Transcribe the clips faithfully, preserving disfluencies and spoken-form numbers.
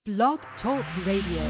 Blog Talk Radio.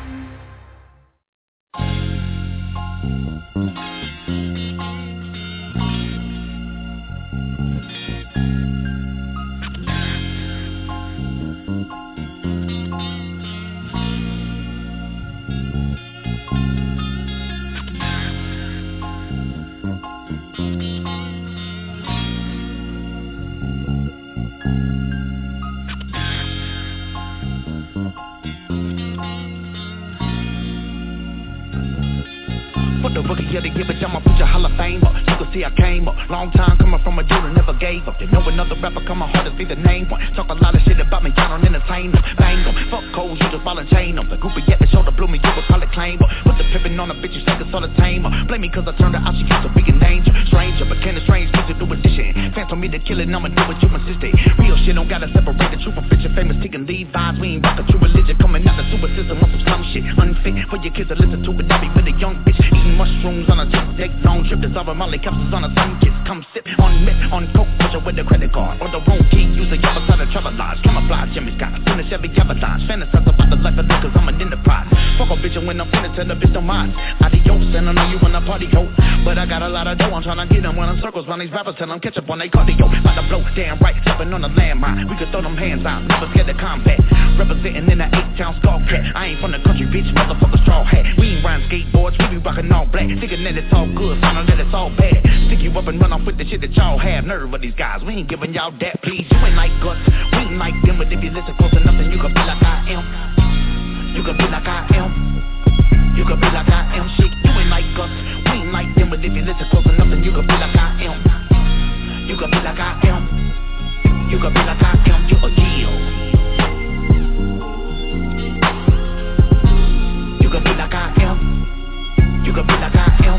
The rookie of the year, bitch, I'm a future Hall of Famer. You can see I came up, long time coming from a dude that never gave up. You know another rapper come my hard to be the name one. Talk a lot of shit about me, I don't entertain them. Bang them, fuck codes, you just ball and chain them. The groupie at the shoulder blew me, you would call it claim up. Put the pippin' on a bitch, you think it's all the tamer. Blame me cause I turned her out, she used to be a danger. Stranger, but can a strange music do addition. Fans told me to kill it, I'ma do what you insisted. Real shit, don't gotta separate the truth from fiction. Famous taking lead vibes, we ain't rock a true religion. Coming out the sewer system on some slum shit. Unfit for your kids to listen to, but I be with a young bitch. Eating mushrooms on a deck, long trip, dissolving Molly capsules on a sun kiss. Come sip on meth, on coke, put you with the credit card. Or the wrong key, use the other side of travel lodge. Camouflage, Jimmy Scott, finish every avalanche. Fantasize about the life of live, cause I'm an enterprise. Fuck a bitch and when I'm finished, tell the bitch don't mind. Adios, and I know you wanna party coat. But I got a lot of dough, I'm tryna get them when I'm circles. When these rappers tell them catch up on they cardio. About to blow, damn right, stepping on the landmine. We could throw them hands out, never scared to combat. Representing in the eight-town skull cat. I ain't from the country, bitch, motherfucker straw hat. We ain't riding skateboards, we be rockin' all black. Thinking that it's all good, finding that it's all bad. Stick you up and run off with the shit that y'all have. Nerve of these guys, we ain't giving y'all that, please. You ain't like us, we ain't like them. But if you listen close enough, then you can be like I am. You can be like I am. You can be like I am. Shit, you ain't like us, we ain't like them. But if you listen close enough, then you can be like I am. You can be like I am. You can be like I am. You a deal. You can be like I am. You can be like I am.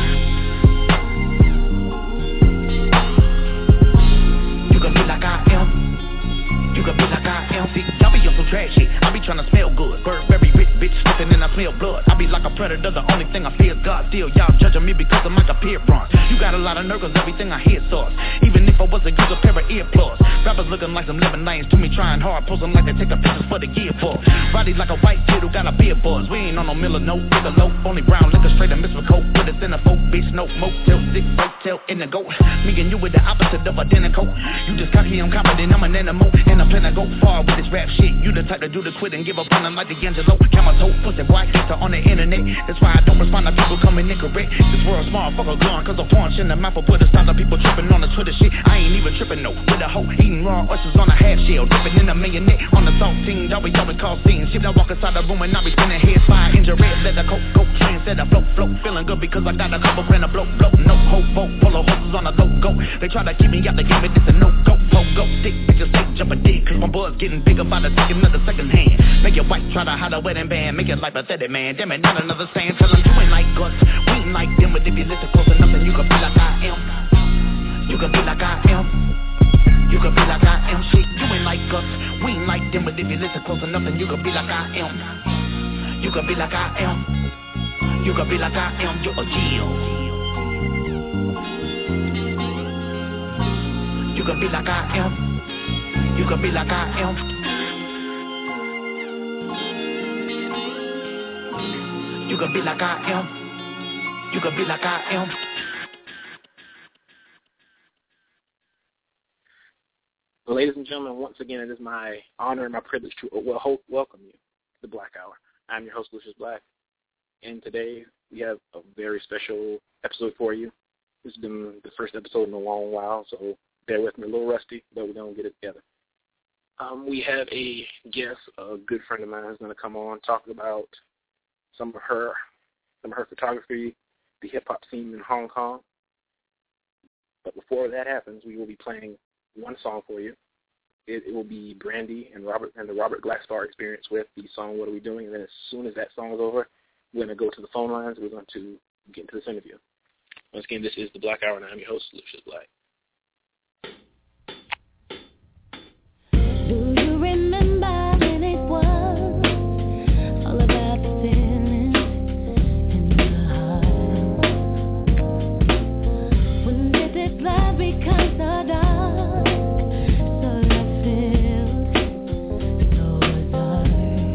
You can be like I am. You can be like I am. See, y'all be on some trash shit. I be tryna smell good. Burberry rich bitch slipping and I smell blood. I be like a predator. The only thing I fear is God. Still, y'all judging me because I'm like a peer bronze. You got a lot of nerve cause everything I hear sauce. Even if I was a use a pair of earplugs. Rappers looking like some lemon lanes to me, trying hard, posing like they take a pictures for the gear for. Body like a white kid who got a beer buzz. We ain't on no Miller, no bigger low. Only brown liquor straight and miss for coke. Put us in a folk, bitch, no motel, sick, motel, in the goat. Me and you with the opposite of identical. You just cocky, I'm confident, I'm an animal. And I plan to go far with this rap shit. You the type to do the quit and give up on them like D'Angelo. Camera toe, pussy boy, gangster on the internet. That's why I don't respond to people coming incorrect. This world small, fuck a gun, cause a punch in the mouth will put a stop to people tripping on the Twitter shit. I ain't even tripping, no. With a hoe, eating raw oysters on a half shell. Dipping in a millionaire on the salt team. Y'all be always call scenes. Shit, I walk inside the room and I be spinning heads. Fire, injured, red leather, coat, coat, train, set a float, float. Feeling good because I got a couple grand of blow, blow. No hope, boat, polo horses on a low go. They try to keep me out the game, but it's a no go. Go, go, stick, bitches, stay jumping dick. Cause my buzz getting bigger by the second of the second hand. Make your wife try to hide a wedding band. Make it like pathetic, man. Damn it, not another stand. Tell them you ain't like us, we ain't like them. But if you listen close enough, then you can be like I am. You can be like I am. You can be like I am. Shit, you ain't like us, we ain't like them. But if you listen close enough, then you can be like I am. You can be like I am. You can be like I am. You're a deal. You can be like I am. You can be like I am. You can be like I am. You can be like I am. Ladies and gentlemen, once again, it is my honor and my privilege to well, welcome you to the Black Hour. I'm your host, Lucius Black, and today we have a very special episode for you. This has been the first episode in a long while, so bear with me, a little rusty, but we're going to get it together. Um, we have a guest, a good friend of mine, who's going to come on, talk about some of her, some of her photography, the hip-hop scene in Hong Kong. But before that happens, we will be playing one song for you. It, it will be Brandy and Robert and the Robert Glasper Experience with the song "What Are We Doing?" And then as soon as that song is over, we're going to go to the phone lines. We're going to get into this interview. Once again, this is the Black Hour, and I'm your host, Lucius Black. Do you remember when it was all about the feelings in your heart? When did this love become so dark? So love feels so dark.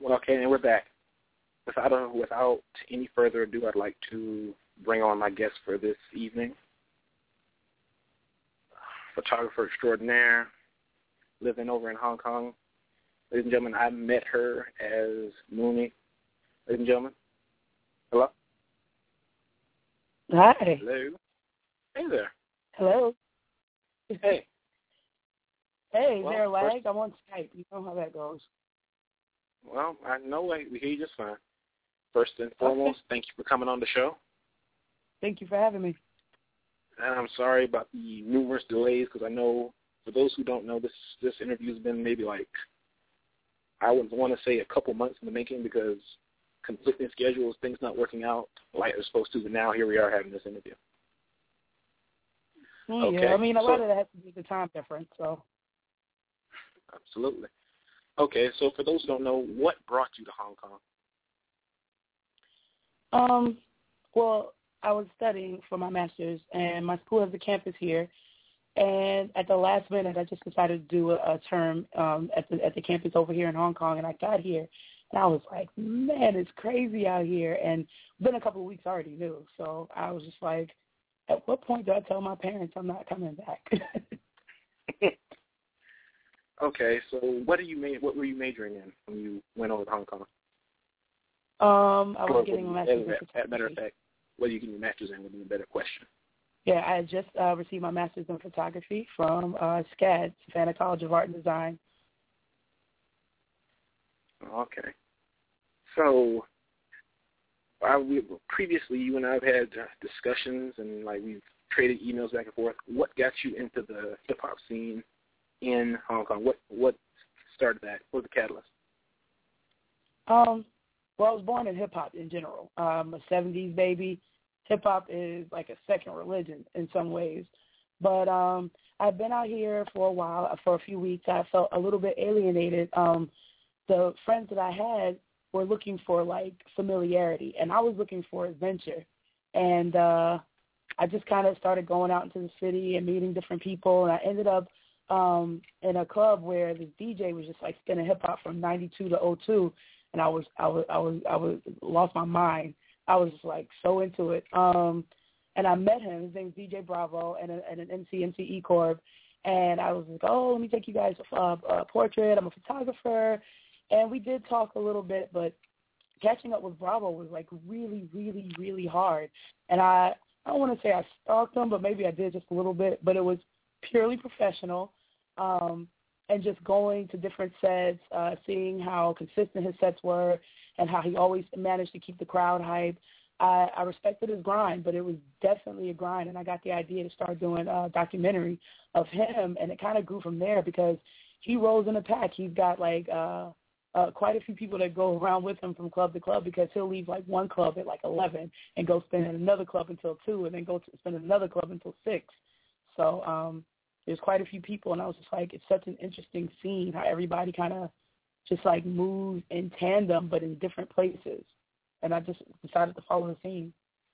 Well, okay, and we're back. Without, without any further ado, I'd like to bring on my guest for this evening. Photographer extraordinaire, living over in Hong Kong. Ladies and gentlemen, I met her as Mooney. Ladies and gentlemen, hello? Hi. Hello. Hey there. Hello. Hey. Hey, is well, there a lag? first, I'm on Skype. You know how that goes. Well, I know we hear you just fine. First and foremost, okay. Thank you for coming on the show. Thank you for having me. And I'm sorry about the numerous delays because I know, for those who don't know, this this interview has been maybe like, I would want to say a couple months in the making because conflicting schedules, things not working out like they're supposed to, but now here we are having this interview. Yeah, okay. I mean, a so, lot of that has to do with the time difference, so. Absolutely. Okay, so for those who don't know, what brought you to Hong Kong? Um, well, I was studying for my master's, and my school has a campus here. And at the last minute, I just decided to do a, a term um, at the at the campus over here in Hong Kong. And I got here, and I was like, man, it's crazy out here. And it's been a couple of weeks, I already knew. So I was just like, at what point do I tell my parents I'm not coming back? Okay, so what are you ma- What were you majoring in when you went over to Hong Kong? Um, I was or, getting a master's in photography. As a matter of fact, what are you getting your master's in would be a better question. Yeah, I just uh, received my master's in photography from uh, SCAD, Savannah College of Art and Design. Okay. So, I, we, previously, you and I have had uh, discussions, and like we've traded emails back and forth. What got you into the hip hop scene in Hong Kong? What what started that? What was the catalyst? Um, well, I was born in hip hop in general. I'm a seventies baby. Hip hop is like a second religion in some ways. But um, I've been out here for a while, for a few weeks. I felt a little bit alienated. Um, the friends that I had were looking for like familiarity, and I was looking for adventure. And uh, I just kind of started going out into the city and meeting different people, and I ended up um, in a club where the D J was just like spinning hip hop from ninety-two to oh two, and I was I was I was I was lost my mind. I was just like so into it. Um, and I met him. His name is D J Bravo and, a, and an M C, M C E Corp. And I was like, oh, let me take you guys a, a portrait. I'm a photographer. And we did talk a little bit, but catching up with Bravo was like really, really, really hard. And I, I don't want to say I stalked him, but maybe I did just a little bit. But it was purely professional. Um, and just going to different sets, uh, seeing how consistent his sets were and how he always managed to keep the crowd hyped. I, I respected his grind, but it was definitely a grind, and I got the idea to start doing a documentary of him, and it kind of grew from there because he rolls in a pack. He's got, like, uh, uh, quite a few people that go around with him from club to club because he'll leave, like, one club at, like, eleven and go spend in another club until two and then go to spend in another club until six. So um, there's quite a few people, and I was just like, it's such an interesting scene how everybody kind of just like moves in tandem but in different places. And I just decided to follow the scene.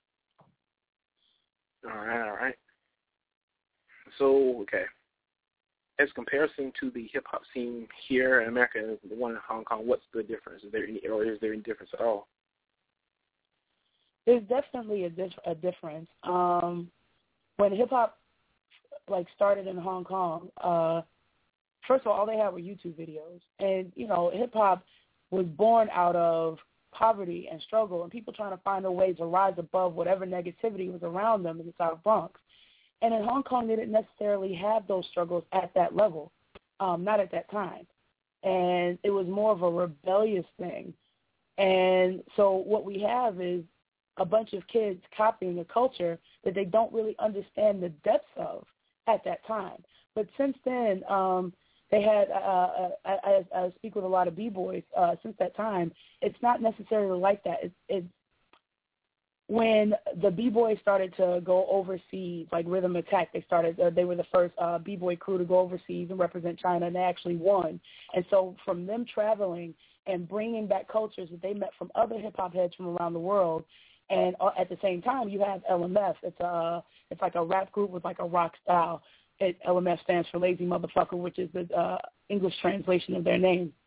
All right, all right. So, okay. As comparison to the hip-hop scene here in America and the one in Hong Kong, what's the difference? Is there any, or is there any difference at all? There's definitely a, dif- a difference. Um, when hip-hop like started in Hong Kong, uh, first of all, all they had were YouTube videos. And, you know, hip-hop was born out of poverty and struggle and people trying to find a way to rise above whatever negativity was around them in the South Bronx. And in Hong Kong, they didn't necessarily have those struggles at that level, um, not at that time. And it was more of a rebellious thing. And so what we have is a bunch of kids copying a culture that they don't really understand the depths of at that time. But since then, um, they had, uh, I, I, I speak with a lot of B-boys uh, since that time. It's not necessarily like that. It's, it's when the B-boys started to go overseas, like Rhythm Attack, they started, uh, they were the first uh, B-boy crew to go overseas and represent China, and they actually won. And so from them traveling and bringing back cultures that they met from other hip-hop heads from around the world, and uh, at the same time, you have L M F. It's a, it's like a rap group with like a rock style. It, L M F stands for Lazy Motherfucker, which is the uh, English translation of their name.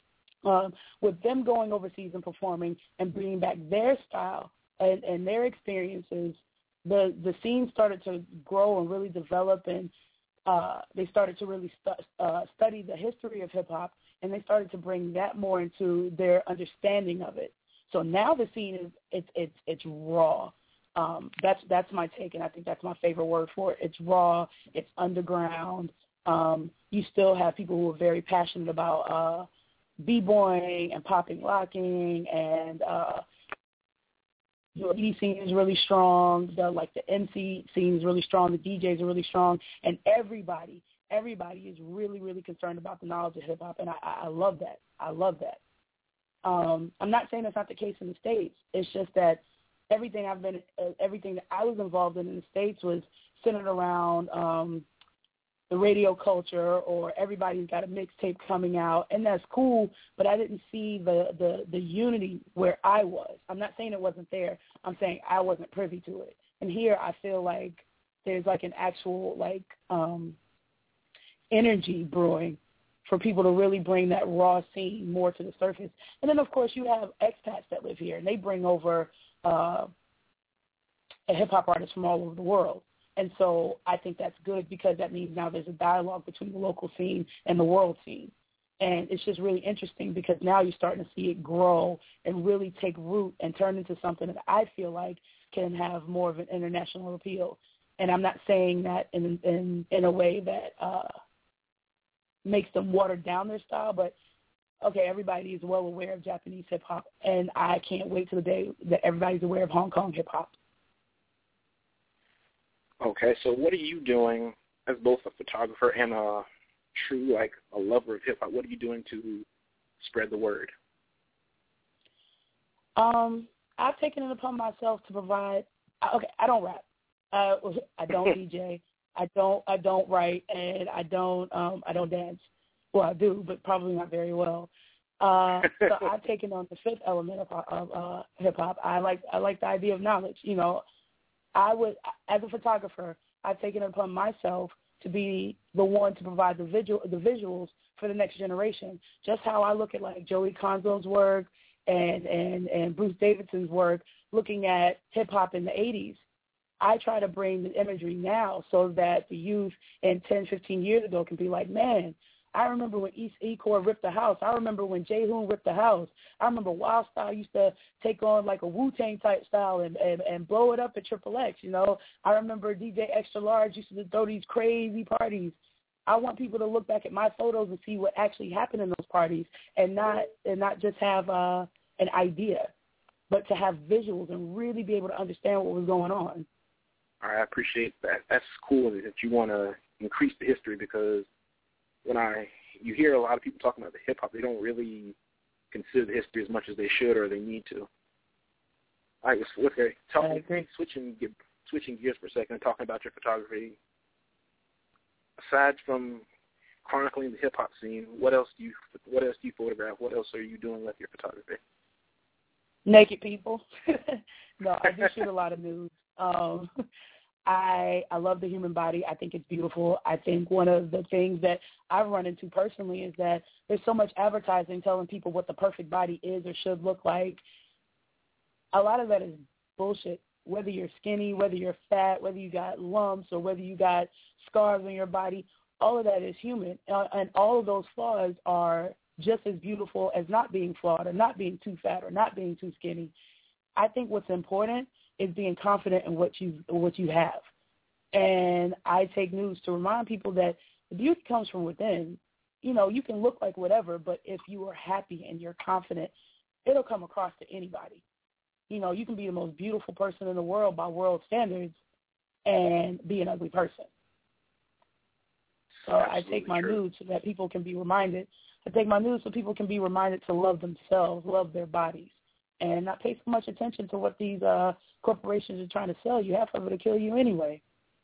um, with them going overseas and performing and bringing back their style and, and their experiences, the the scene started to grow and really develop, and uh, they started to really stu- uh, study the history of hip-hop, and they started to bring that more into their understanding of it. So now the scene is it's it's it's raw. Um, that's that's my take, and I think that's my favorite word for it. It's raw. It's underground. Um, you still have people who are very passionate about uh, b-boying and popping, locking, and uh, the E D scene is really strong. The like the M C scene is really strong. The D Js are really strong, and everybody, everybody is really, really concerned about the knowledge of hip hop, and I, I love that. I love that. Um, I'm not saying that's not the case in the States. It's just that everything I've been, uh, everything that I was involved in in the States was centered around um, the radio culture, or everybody's got a mixtape coming out, and that's cool, but I didn't see the, the, the unity where I was. I'm not saying it wasn't there. I'm saying I wasn't privy to it. And here I feel like there's like an actual like um, energy brewing for people to really bring that raw scene more to the surface. And then, of course, you have expats that live here, and they bring over uh, a hip-hop artist from all over the world. And so I think that's good, because that means now there's a dialogue between the local scene and the world scene. And it's just really interesting, because now you're starting to see it grow and really take root and turn into something that I feel like can have more of an international appeal. And I'm not saying that in in, in a way that uh, makes them water down their style, but, okay, everybody is well aware of Japanese hip-hop, and I can't wait till the day that everybody's aware of Hong Kong hip-hop. Okay, so what are you doing as both a photographer and a true, like, a lover of hip-hop? What are you doing to spread the word? Um, I've taken it upon myself to provide, okay, I don't rap. Uh, I don't D J. I don't I don't write, and I don't um, I don't dance. Well, I do, but probably not very well. Uh, so I've taken on the fifth element of, of uh, hip-hop. I like I like the idea of knowledge. You know, I would, as a photographer, I've taken it upon myself to be the one to provide the visual, the visuals for the next generation. Just how I look at like Joey Conzo's work and, and, and Bruce Davidson's work, looking at hip hop in the eighties. I try to bring the imagery now so that the youth in ten, fifteen years ago can be like, man, I remember when East Ecor ripped the house. I remember when Jay Hoon ripped the house. I remember Wild Style used to take on like a Wu-Tang type style and, and, and blow it up at Triple X, you know. I remember D J Extra Large used to throw these crazy parties. I want people to look back at my photos and see what actually happened in those parties, and not and not just have uh, an idea, but to have visuals and really be able to understand what was going on. All right, I appreciate that. That's cool that you want to increase the history, because when I you hear a lot of people talking about the hip hop, they don't really consider the history as much as they should or they need to. All right, so okay, talking, switching switching gears for a second, talking about your photography. Aside from chronicling the hip hop scene, what else do you what else do you photograph? What else are you doing with your photography? Naked people. No, I do shoot a lot of nudes. Um, I I love the human body. I think it's beautiful. I think one of the things that I've run into personally is that there's so much advertising telling people what the perfect body is or should look like. A lot of that is bullshit. Whether you're skinny, whether you're fat, whether you got lumps, or whether you got scars on your body, all of that is human. Uh, and all of those flaws are just as beautiful as not being flawed or not being too fat or not being too skinny. I think what's important is being confident in what you what you have. And I take news to remind people that the beauty comes from within. You know, you can look like whatever, but if you are happy and you're confident, it'll come across to anybody. You know, you can be the most beautiful person in the world by world standards and be an ugly person. So Absolutely I take my true. nudes so that people can be reminded. I take my nudes so people can be reminded to love themselves, love their bodies, and not pay so much attention to what these uh, corporations are trying to sell you. Half of it will kill you anyway.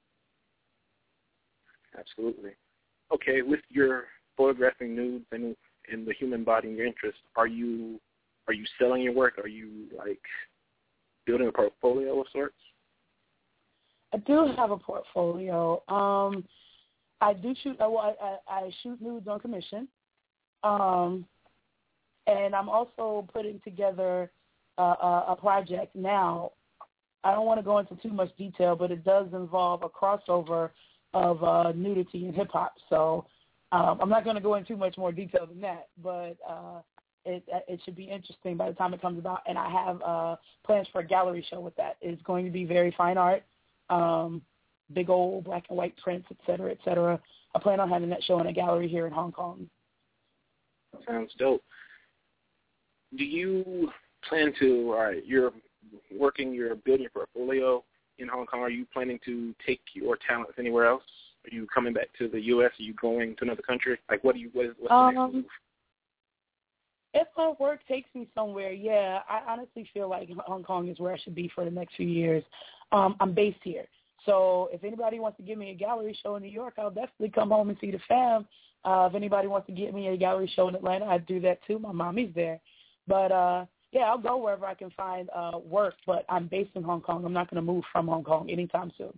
Absolutely. Okay, with your photographing nudes and in the human body and your interest, are you are you selling your work? Are you like building a portfolio of sorts? I do have a portfolio. Um, I do shoot. Well, I, I, I shoot nudes on commission. Um, and I'm also putting together uh, a, a project now. I don't want to go into too much detail, but it does involve a crossover of uh, nudity and hip-hop. So um, I'm not going to go into too much more detail than that, but uh, it, it should be interesting by the time it comes about. And I have uh, plans for a gallery show with that. It's going to be very fine art, um, big old black and white prints, et cetera, et cetera. I plan on having that show in a gallery here in Hong Kong. Sounds dope. Do you plan to, all right, you're working, you're building your portfolio in Hong Kong. Are you planning to take your talents anywhere else? Are you coming back to the U S? Are you going to another country? Like, what do you, what is, what's the um, next move? If my work takes me somewhere, yeah, I honestly feel like Hong Kong is where I should be for the next few years. Um, I'm based here. So if anybody wants to give me a gallery show in New York, I'll definitely come home and see the fam. Uh, if anybody wants to give me a gallery show in Atlanta, I'd do that too. My mommy's there. But, uh, yeah, I'll go wherever I can find uh, work, but I'm based in Hong Kong. I'm not going to move from Hong Kong anytime soon.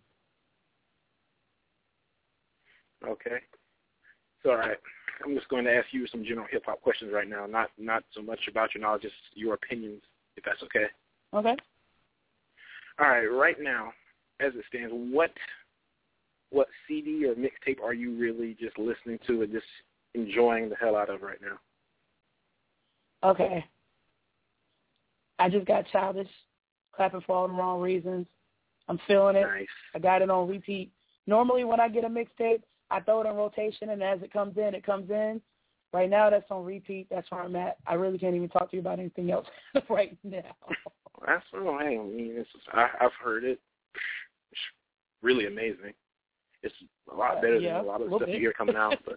Okay. So, all right. I'm just going to ask you some general hip-hop questions right now, not not so much about your knowledge, just your opinions, if that's okay. Okay. All right. Right now, as it stands, what what C D or mixtape are you really just listening to and just enjoying the hell out of right now? Okay. I just got Childish, clapping for all the wrong reasons. I'm feeling it. Nice. I got it on repeat. Normally when I get a mixtape, I throw it in rotation, and as it comes in, it comes in. Right now, that's on repeat. That's where I'm at. I really can't even talk to you about anything else right now. That's all right. I mean, it's, I, I've heard it. It's really amazing. It's a lot better uh, yeah, than a lot of a stuff bit. you hear coming out. But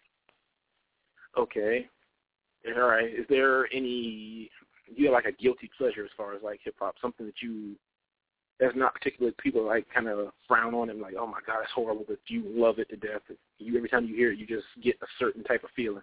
okay. All right. Is there any, do you have like a guilty pleasure as far as like hip-hop, something that you, that's not particularly people like kind of frown on and like, oh my God, it's horrible, but you love it to death. You, every time you hear it, you just get a certain type of feeling.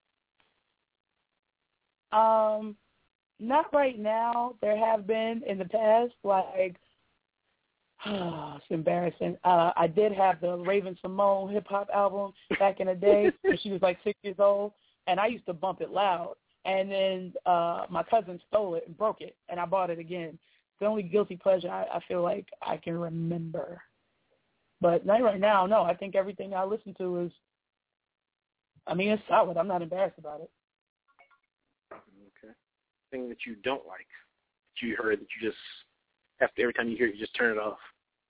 Um, not right now. There have been in the past, like, oh, it's embarrassing. Uh, I did have the Raven Simone hip-hop album back in the day when she was like six years old, and I used to bump it loud. And then uh, my cousin stole it and broke it, and I bought it again. The only guilty pleasure I, I feel like I can remember. But not right now, no. I think everything I listen to is, I mean, it's solid. I'm not embarrassed about it. Okay. Thing that you don't like, that you heard, that you just, after every time you hear it, you just turn it off.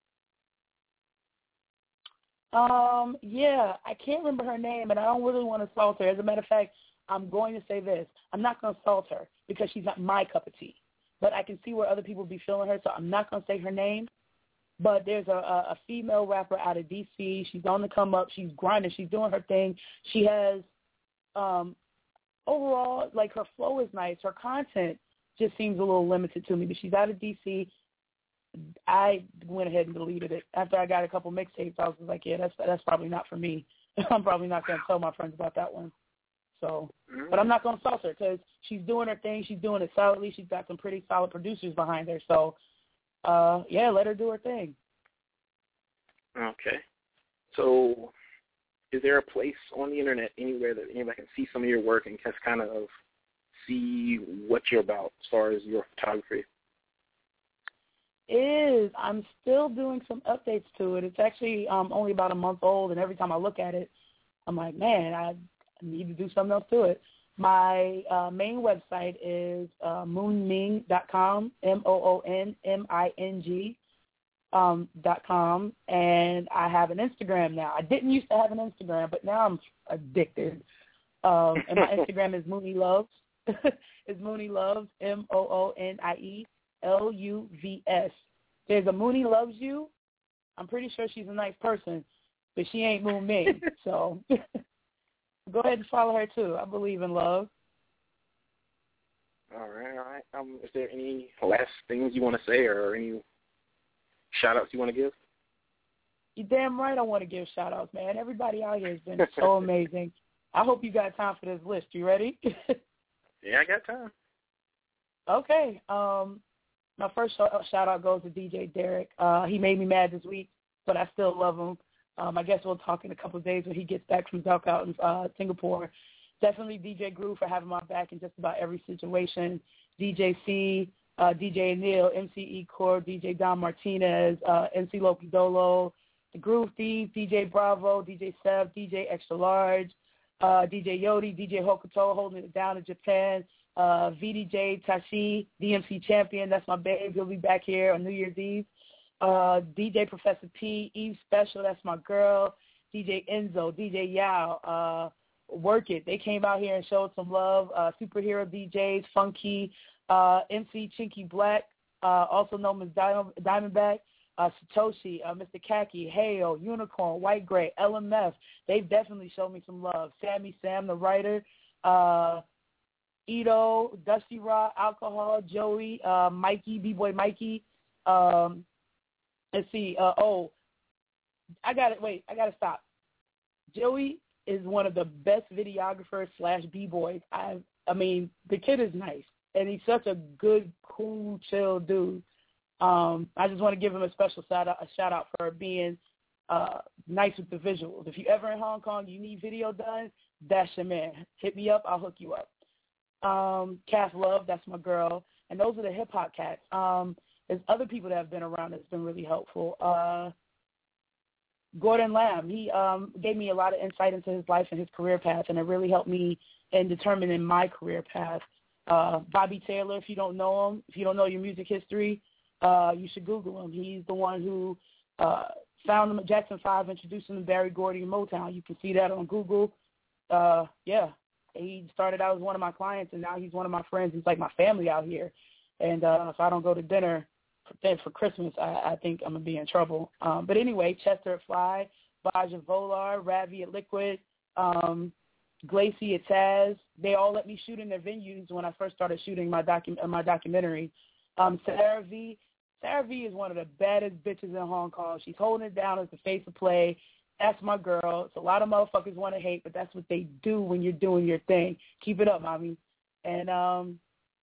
Um, yeah, I can't remember her name, and I don't really want to insult her. As a matter of fact, I'm going to say this. I'm not going to insult her because she's not my cup of tea. But I can see where other people be feeling her, so I'm not going to say her name. But there's a, a female rapper out of D C. She's on the come up. She's grinding. She's doing her thing. She has, um, overall, like her flow is nice. Her content just seems a little limited to me. But she's out of D C. I went ahead and deleted it. After I got a couple mixtapes, I was like, yeah, that's that's probably not for me. I'm probably not going to tell my friends about that one. So, but I'm not going to insult her because she's doing her thing. She's doing it solidly. She's got some pretty solid producers behind her. So, uh, yeah, let her do her thing. Okay. So is there a place on the Internet anywhere that anybody can see some of your work and just kind of see what you're about as far as your photography? Is I'm still doing some updates to it. It's actually um, only about a month old, and every time I look at it, I'm like, man, I I need to do something else to it. My uh, main website is uh, moon ming dot com, M O O N M I N G um, dot com, and I have an Instagram now. I didn't used to have an Instagram, but now I'm addicted. Um, and my Instagram is Mooney Loves. It's Mooney Loves, M O O N I E L U V S. There's a Mooney Loves You. I'm pretty sure she's a nice person, but she ain't Moon Ming, so... Go ahead and follow her, too. I believe in love. All right, all right. Um, is there any last things you want to say or any shout-outs you want to give? You're damn right I want to give shout-outs, man. Everybody out here has been so amazing. I hope you got time for this list. You ready? Yeah, I got time. Okay. Um, my first shout-out goes to D J Derek. Uh, he made me mad this week, but I still love him. Um, I guess we'll talk in a couple of days when he gets back from Duck out in uh, Singapore. definitely D J Groove for having my back in just about every situation. D J C, uh, D J Neil, M C E Core, D J Don Martinez, uh, M C Loki Dolo, The Groove Thief, D J Bravo, D J Sev, D J Extra Large, uh, D J Yodi, D J Hokuto holding it down in Japan, uh, V D J Tashi, D M C Champion, that's my babe. He'll be back here on New Year's Eve. Uh, D J Professor P, Eve Special, that's my girl. D J Enzo, D J Yao, uh, Work It. They came out here and showed some love. Uh, superhero D Js, Funky, uh, M C Chinky Black, uh, also known as Diamond, Diamondback, uh, Satoshi, uh, Mister Khaki, Hayo, Unicorn, White Gray, L M F. They've definitely showed me some love. Sammy Sam, the writer, uh, Ito, Dusty Raw, Alcohol, Joey, uh, Mikey, B-Boy Mikey. Um, let's see. Uh, oh, I got to wait. I got to stop. Joey is one of the best videographers slash b-boys. I I mean, the kid is nice, and he's such a good, cool, chill dude. Um, I just want to give him a special shout out, a shout out for being uh, nice with the visuals. If you ever in Hong Kong, you need video done, that's your man. Hit me up, I'll hook you up. Um, Cass Love, that's my girl, and those are the hip hop cats. Um, there's other people that have been around that's been really helpful. Uh, Gordon Lamb, he um, gave me a lot of insight into his life and his career path, and it really helped me in determining my career path. Uh, Bobby Taylor, if you don't know him, if you don't know your music history, uh, you should Google him. He's the one who uh, found him at Jackson five, introduced him to Barry Gordy and Motown. You can see that on Google. Uh, yeah, he started out as one of my clients, and now he's one of my friends. He's like my family out here. And uh, if I don't go to dinner then for Christmas, I, I think I'm going to be in trouble. Um, but anyway, Chester at Fly, Baja Volar, Ravi at Liquid, um, Glacy at Taz. They all let me shoot in their venues when I first started shooting my docu- my documentary. Um, Sarah V. Sarah V is one of the baddest bitches in Hong Kong. She's holding it down as the face of play. That's my girl. It's a lot of motherfuckers want to hate, but that's what they do when you're doing your thing. Keep it up, mommy. And, um,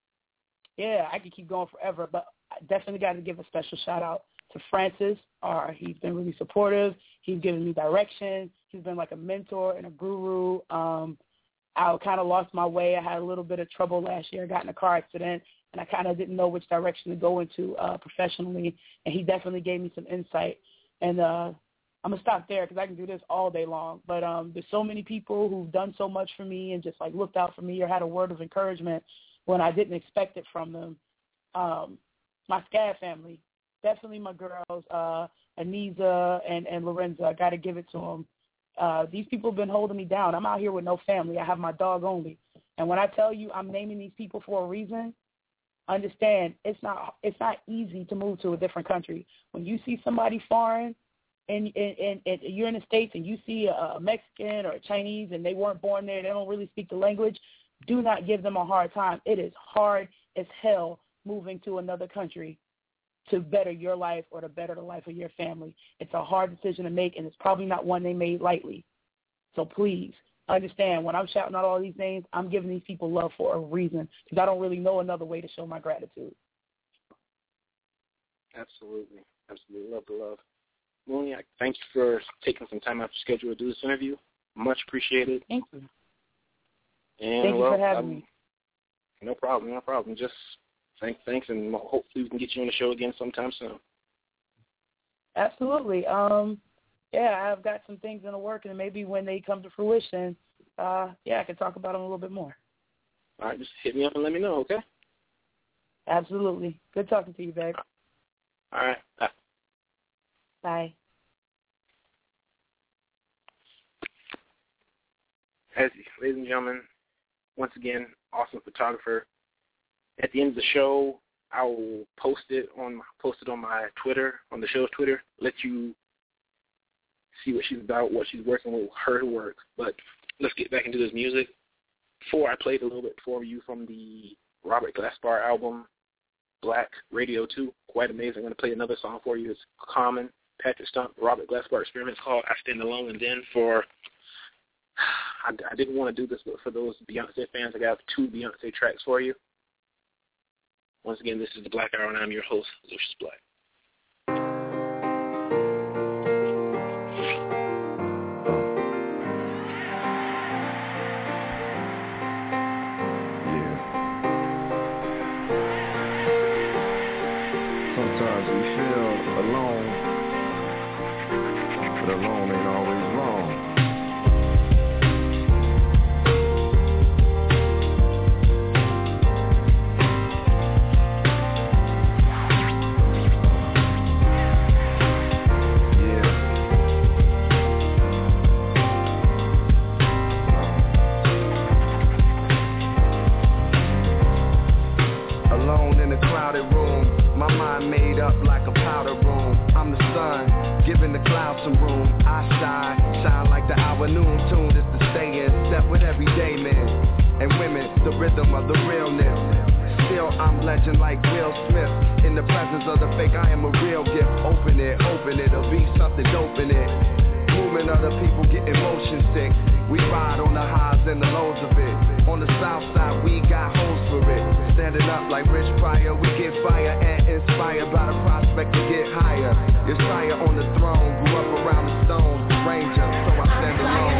yeah, I could keep going forever, but I definitely got to give a special shout-out to Francis. Uh, he's been really supportive. He's given me direction. He's been like a mentor and a guru. Um, I kind of lost my way. I had a little bit of trouble last year. I got in a car accident, and I kind of didn't know which direction to go into uh, professionally, and he definitely gave me some insight. And uh, I'm going to stop there because I can do this all day long. But um, there's so many people who've done so much for me and just, like, looked out for me or had a word of encouragement when I didn't expect it from them. Um, my SCAD family, definitely my girls, uh, Aniza and, and Lorenza. I got to give it to them. Uh, these people have been holding me down. I'm out here with no family. I have my dog only. And when I tell you I'm naming these people for a reason, understand it's not it's not easy to move to a different country. When you see somebody foreign and, and, and, and you're in the States and you see a Mexican or a Chinese and they weren't born there, they don't really speak the language, do not give them a hard time. It is hard as hell moving to another country to better your life or to better the life of your family. It's a hard decision to make, and it's probably not one they made lightly. So please understand, when I'm shouting out all these names, I'm giving these people love for a reason because I don't really know another way to show my gratitude. Absolutely. Absolutely. Love the love. Mooney, I thank you for taking some time out of your schedule to do this interview. Much appreciated. Thank you. And, thank you well, for having um, me. No problem. No problem. Just thanks, thanks, and hopefully we can get you on the show again sometime soon. Absolutely. Um, yeah, I've got some things in the work, and maybe when they come to fruition, uh, yeah, I can talk about them a little bit more. All right, just hit me up and let me know, okay? Absolutely. Good talking to you, babe. All right. Bye. Bye. As, ladies and gentlemen, once again, awesome photographer. At the end of the show, I will post it on post it on my Twitter, on the show's Twitter, let you see what she's about, what she's working with, her work. But let's get back into this music. Before I played a little bit for you from the Robert Glasper album, Black Radio two, quite amazing. I'm going to play another song for you. It's Common, Patrick Stump, Robert Glasper Experiments, called I Stand Alone. And then for, I, I didn't want to do this, but for those Beyonce fans, I got two Beyonce tracks for you. Once again, this is the Black Hour, and I'm your host, Lucius Black. alone, but alone ain't always wrong. Made up like a powder room. I'm the sun, giving the clouds some room. I shine, shine like the hour noon tune. It's to stay in step with everyday men and women, the rhythm of the realness. Still I'm legend like Will Smith. In the presence of the fake, I am a real gift. Open it, open it, it'll be something dope in it. Movement of the people getting motion sick. We ride on the highs and the lows of it. On the south side, we got hoes for it. Standing up like Rich Pryor, we get fire and inspired by the prospect to get higher. Your sire on the throne, grew up around the stones, the ranger, so I stand alone.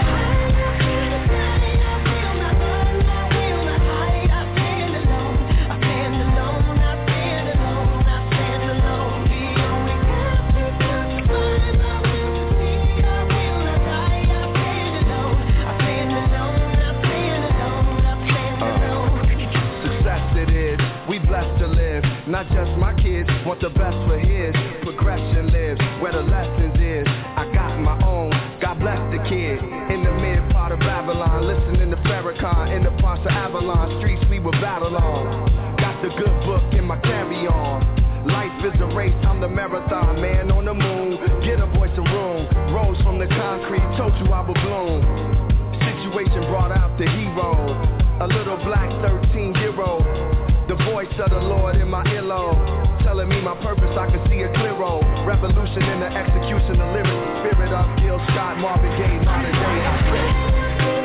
Blessed to live, not just my kids, want the best for his. Progression lives where the lessons is. I got my own, God bless the kid. In the mid part of Babylon, listening to Farrakhan. In the parts of Avalon, streets we would battle on. Got the good book in my carry-on. Life is a race, I'm the marathon man on the moon. Get a voice of room, rose from the concrete, told you I would bloom. Situation brought out the hero, a little black thirteen-year-old. The voice of the Lord in my earlobe, telling me my purpose, I can see a clear road. Revolution in the execution of lyrics. Spirit of Gil Scott, Marvin Gaye, modern day I spit.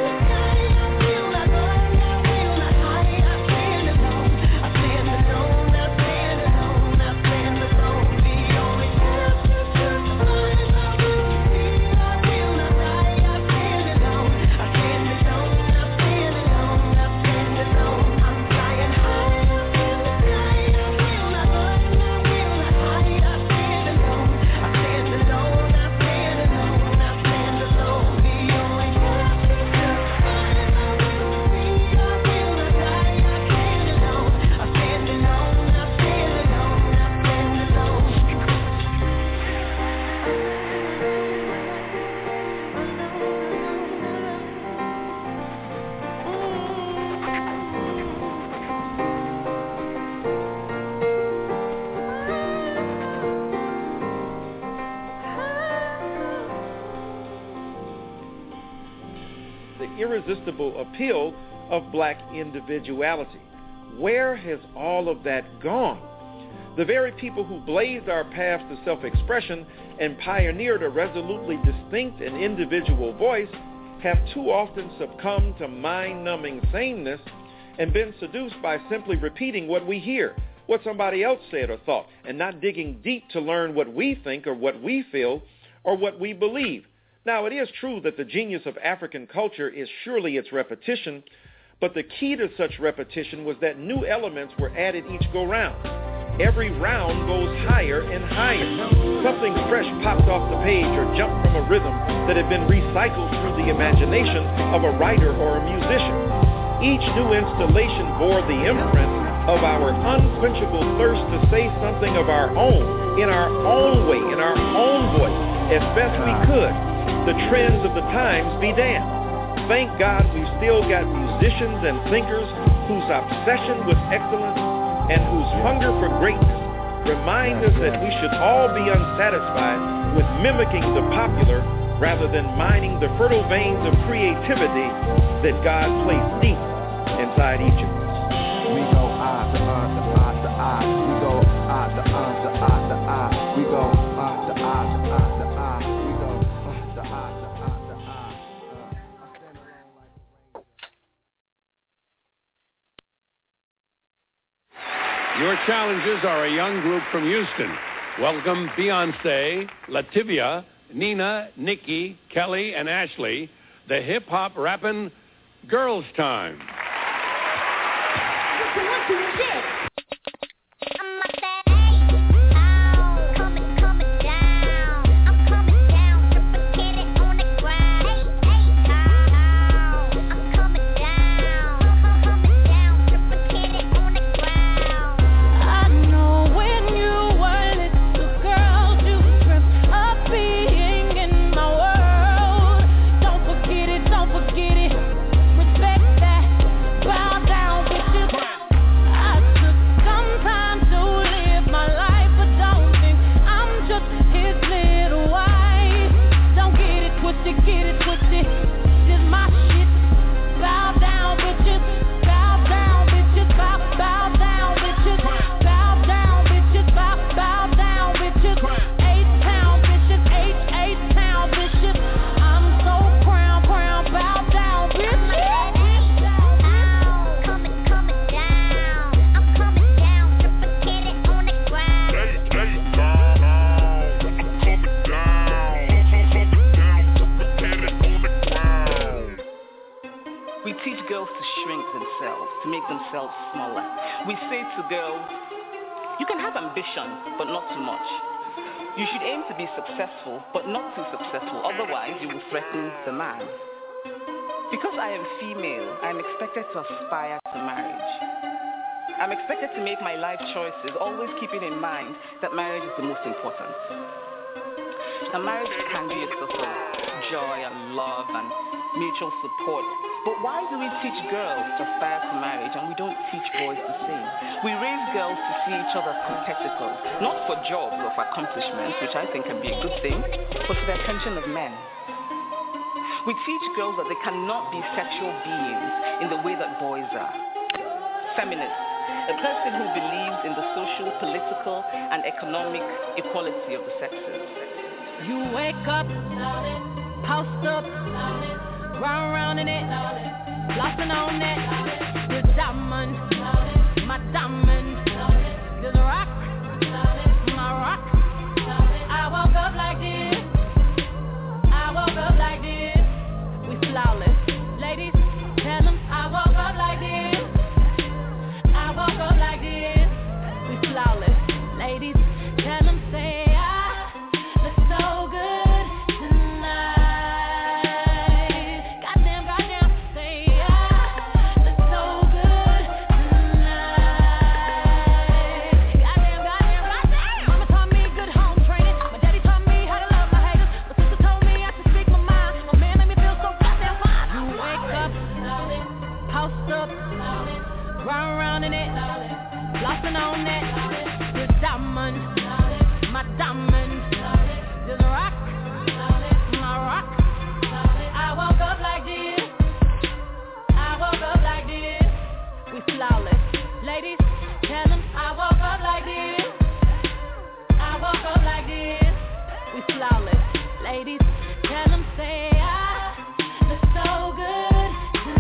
Irresistible appeal of black individuality. Where has all of that gone? The very people who blazed our path to self-expression and pioneered a resolutely distinct and individual voice have too often succumbed to mind-numbing sameness and been seduced by simply repeating what we hear, what somebody else said or thought, and not digging deep to learn what we think or what we feel or what we believe. Now, it is true that the genius of African culture is surely its repetition, but the key to such repetition was that new elements were added each go-round. Every round goes higher and higher. Something fresh pops off the page or jumped from a rhythm that had been recycled through the imagination of a writer or a musician. Each new installation bore the imprint of our unquenchable thirst to say something of our own, in our own way, in our own voice, as best we could. The trends of the times be damned. Thank God we've still got musicians and thinkers whose obsession with excellence and whose hunger for greatness remind us that we should all be unsatisfied with mimicking the popular rather than mining the fertile veins of creativity that God placed deep inside each of us. We go ah to ah to ah to ah. We go ah to ah to ah to ah. We go ah to ah to ah to ah. We go ah to ah to ah to ah. Your challenges are a young group from Houston. Welcome Beyonce, Lativia, Nina, Nikki, Kelly, and Ashley, the hip-hop rapping Girls Time. I'm ourselves smaller. We say to girls, you can have ambition, but not too much. You should aim to be successful, but not too successful, otherwise you will threaten the man. Because I am female, I am expected to aspire to marriage. I'm expected to make my life choices, always keeping in mind that marriage is the most important. A marriage can be a source of joy and love and mutual support. But why do we teach girls to aspire to marriage and we don't teach boys the same? We raise girls to see each other as competitors, not for jobs or for accomplishments, which I think can be a good thing, but for the attention of men. We teach girls that they cannot be sexual beings in the way that boys are. Feminists, a person who believes in the social, political, and economic equality of the sexes. You wake up, post up, round round in it, flossing on it. Your diamond, my diamond, this rock, my rock. I woke up like this, I woke up like this. We flawless, ladies, tell them I woke up like this, I woke up like this. We flawless, ladies, tell them say I look so good tonight. Goddamn, goddamn, say I look so good tonight. Goddamn, goddamn, goddamn. Mama taught me good home training. My daddy taught me how to love my haters. My sister told me I should speak my mind. My man made me feel so goddamn fine. You wake up, post up, round round in it, flossing on it. Your diamond, my diamond, this rock, my rock. I woke up like this, I woke up like this. We flawless, ladies, tell them I woke up like this, I woke up like this. We flawless, ladies, tell them say I look so good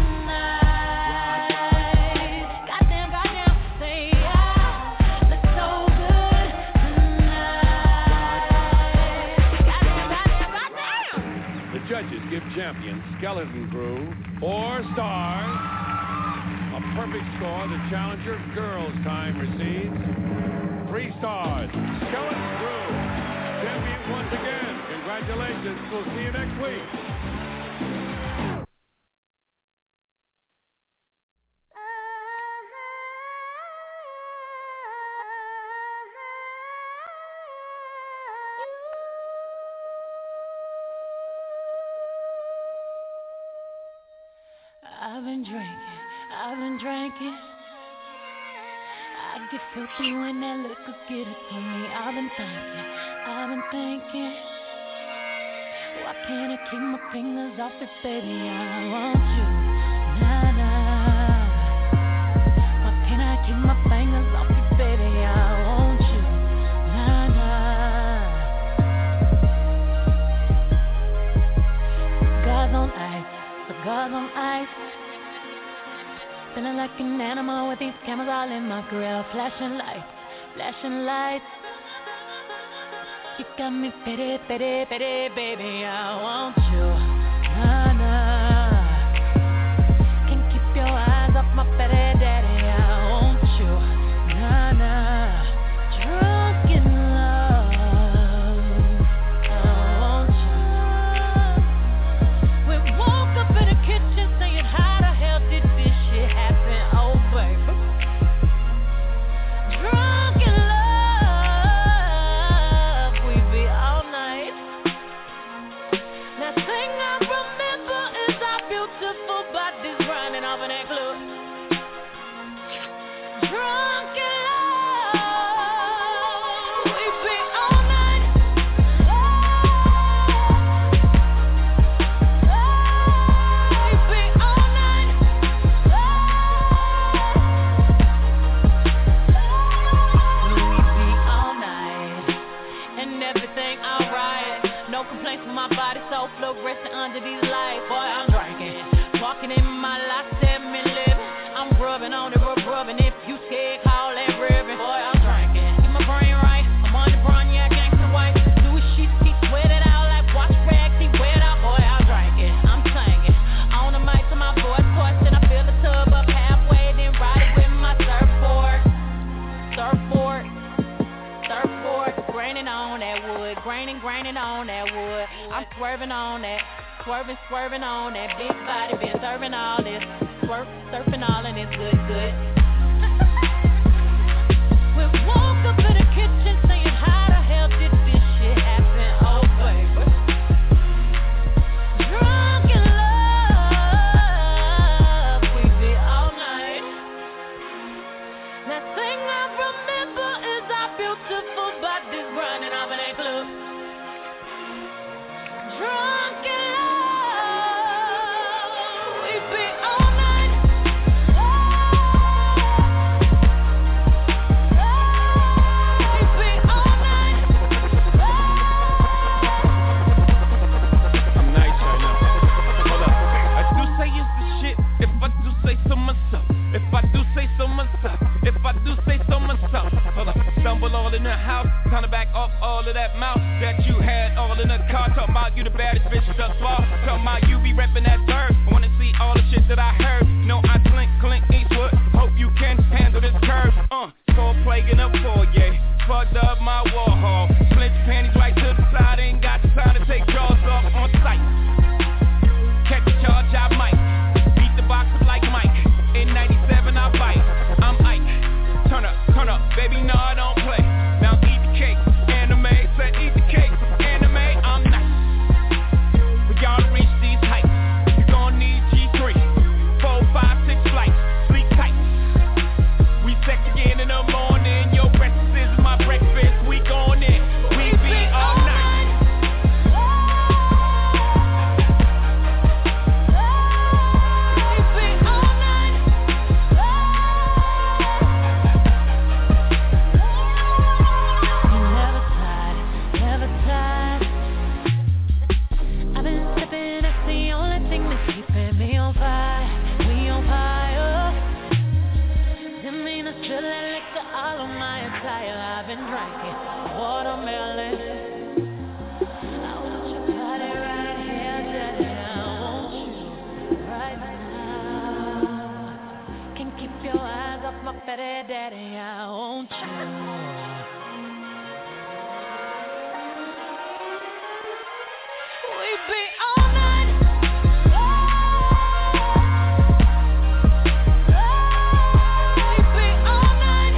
tonight. Goddamn, goddamn, say I look so good tonight. Goddamn, goddamn, goddamn. The judges give champion Skeleton Crew four stars. A perfect score. The challenger girls' time receives three stars. Skeleton Crew, champion once again. Congratulations. We'll see you next week. I've been drinking, I've been drinking. I get filthy when that liquor get it to me. I've been thinking, I've been thinking. Why can't I keep my fingers off it, baby? I want you, nah, nah. Why can't I keep my fingers off it, baby? I want you, nah, nah. Cigars on ice, cigars on ice. Feeling like an animal with these cameras all in my grill. Flashing lights, flashing lights. You got me pity, pity, pity, baby. I want you, nah, nah. Can't keep your eyes off my pity, daddy. I want you, nah, nah. Drunk in love, I want you. We woke up in the kitchen saying, how the hell did this shit happen? Oh, baby. Drunk in love, we be all night. Now sing wood. Graining, graining on that wood. I'm swerving on that. Swerving, swerving on that big body. Been serving all this. Swerve, surfing all and it's good, good. We woke up in the kitchen saying, how the hell did this shit happen? Oh, baby. Drunk in love, we be all night. Last thing I remember is our beautiful bodies grinding off in a club. Drunk in love, we be all night. We be all night. I'm nice right now. Hold up. I do say it's the shit. If I do say so myself. If I do say so myself. If I do say so myself. Hold up. Stumble all in the house. Time to back off all of that mouth that you had all in the car. Talking about you the baddest bitch thus far. Talking about you be reppin' that bird. I wanna see all the shit that I heard. No, I slink, Clint Eastwood. Hope you can handle this curve. Uh, cold plague in a foyer. Fucked up my Warhol. Flint your panties right to the side. Ain't got the time to take jaws off on sight. Catch a charge, I might. Beat the box up like Mike. In ninety-seven, I bite. I'm Ike. Turn up, turn up, baby, no, I don't play. Now eat the cake, anime. Said eat the cake, anime, I'm nice. For y'all to reach these heights, you gon' need G three. Four, five, six flights, sleep tight. We sex again in the morning. Your breakfast is my breakfast. We gon' in, we be all night. Never tired, never tired. I've been sipping, that's the only thing that's keeping me on fire. We on fire. Didn't mean to spill that liquor all on my attire. I've been drinking watermelon. I want your body right here, daddy. I want you right now. Can't keep your eyes off my fatty daddy. I want you. We be all night. We be all night.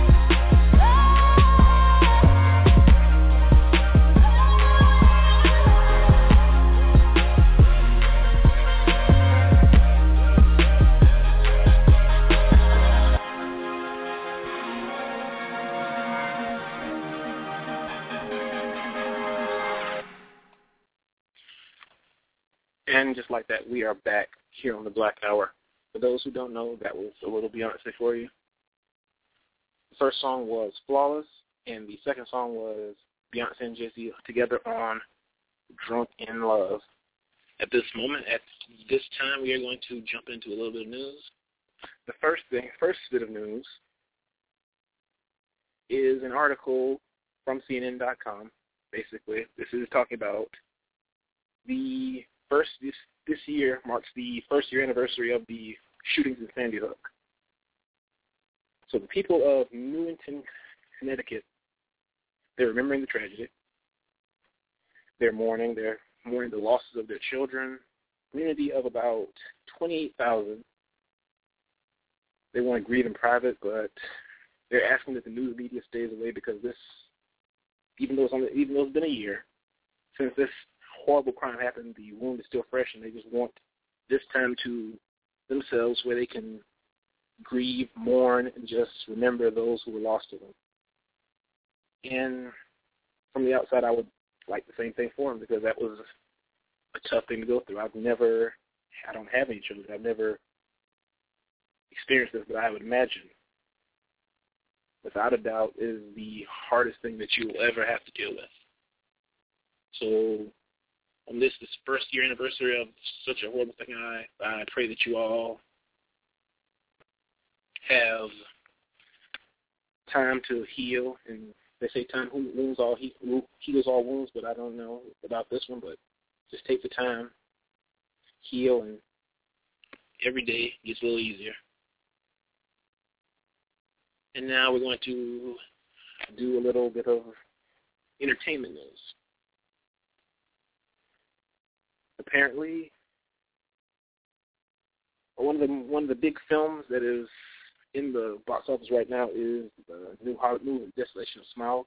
And just like that, we are back here on the Black Hour. For those who don't know, that was a little Beyonce for you. The first song was Flawless, and the second song was Beyonce and Jay-Z together on Drunk in Love. At this moment, at this time, we are going to jump into a little bit of news. The first thing, first bit of news is an article from C N N dot com. Basically, this is talking about the first this this year marks the first year anniversary of the shootings in Sandy Hook. So the people of Newington, Connecticut, they're remembering the tragedy. They're mourning. They're mourning the losses of their children. Community of about twenty-eight thousand. They want to grieve in private, but they're asking that the news media stays away because this, even though it's only, even though it's been a year since this horrible crime happened, the wound is still fresh, and they just want this time to themselves where they can grieve, mourn, and just remember those who were lost to them. And from the outside, I would like the same thing for them because that was a tough thing to go through. I've never, I don't have any children. I've never experienced this, but I would imagine, without a doubt, is the hardest thing that you will ever have to deal with. So on this, this first year anniversary of such a horrible thing, I, I pray that you all have time to heal. And they say time wounds all he, heals all wounds, but I don't know about this one. But just take the time, heal, and every day gets a little easier. And now we're going to do a little bit of entertainment news. apparently, one of the one of the big films that is in the box office right now is the new Hollywood movie, Desolation of Smaug.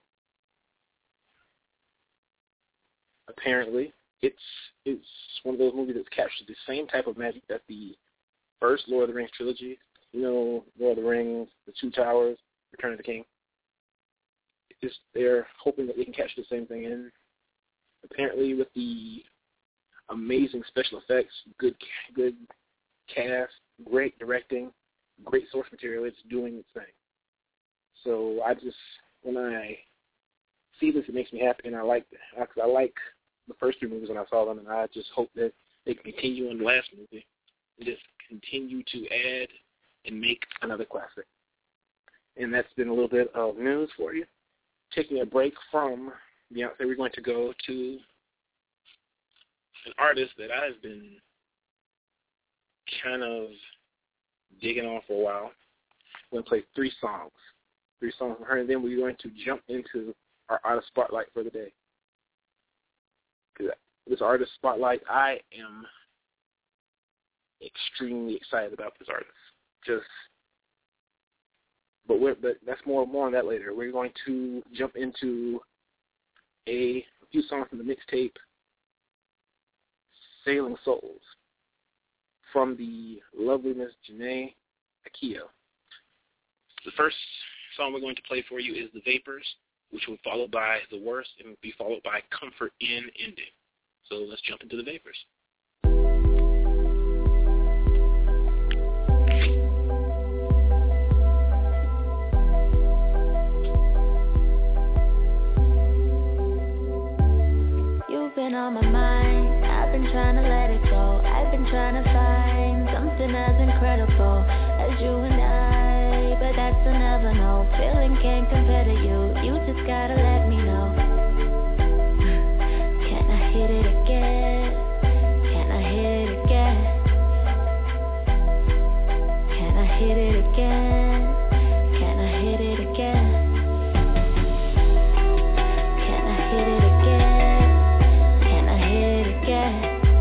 Apparently, it's it's one of those movies that's captured the same type of magic that the first Lord of the Rings trilogy, you know, Lord of the Rings, The Two Towers, Return of the King. It's, they're hoping that they can capture the same thing in. Apparently, with the amazing special effects, good good cast, great directing, great source material, it's doing its thing. So I just, when I see this, it makes me happy, and I like because I like the first three movies when I saw them, and I just hope that they can continue in the last movie and just continue to add and make another classic. And that's been a little bit of news for you. Taking a break from Beyonce, we're going to go to an artist that I've been kind of digging on for a while. We're going to play three songs. Three songs from her, and then we're going to jump into our artist spotlight for the day. This artist spotlight, I am extremely excited about this artist. Just, but we're, but that's more more on that later. We're going to jump into a, a few songs from the mixtape "Sailing Souls" from the lovely Miss Jhené Aiko. The first song we're going to play for you is "The Vapors," which will be followed by "The Worst," and will be followed by "Comfort in Ending." So let's jump into "The Vapors." You've been on my mind, I've been trying to let it go. I've been trying to find something as incredible as you and I, but that's a never no. Feeling can't compare to you, you just gotta let me know. Can I hit it again? Can I hit it again? Can I hit it again? Can I hit it again? Can I hit it again? Can I hit it again?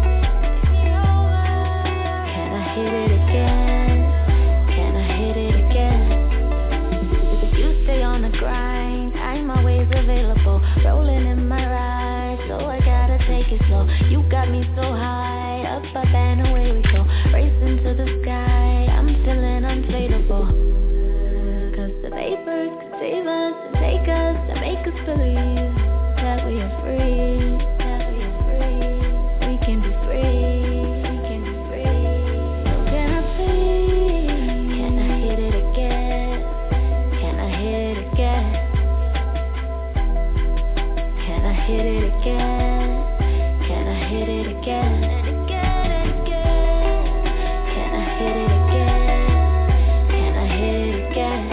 Can I hit it again? Can I hit it again? You stay on the grind, I'm always available. Rolling in my ride, so I gotta take it slow. You got me so high, up, up and away we go. Racing to the sky, I'm feeling unfadable. Cause the vapors can save us and take us and make us believe that we are free, that we are free. We can be free, we can be free. So can I please, can I hit it again? Can I hit it again? Can I hit it again? Can I hit it again? And again and again. Can I hit it again? Can I hit it again?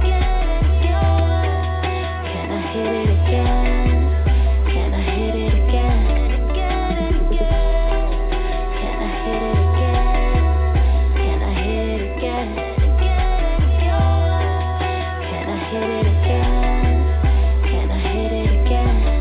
Can I hit it again? Can I hit it again? And again and again. Can I hit it again? Can I hit it again? Can I hit it again? Can I hit it again?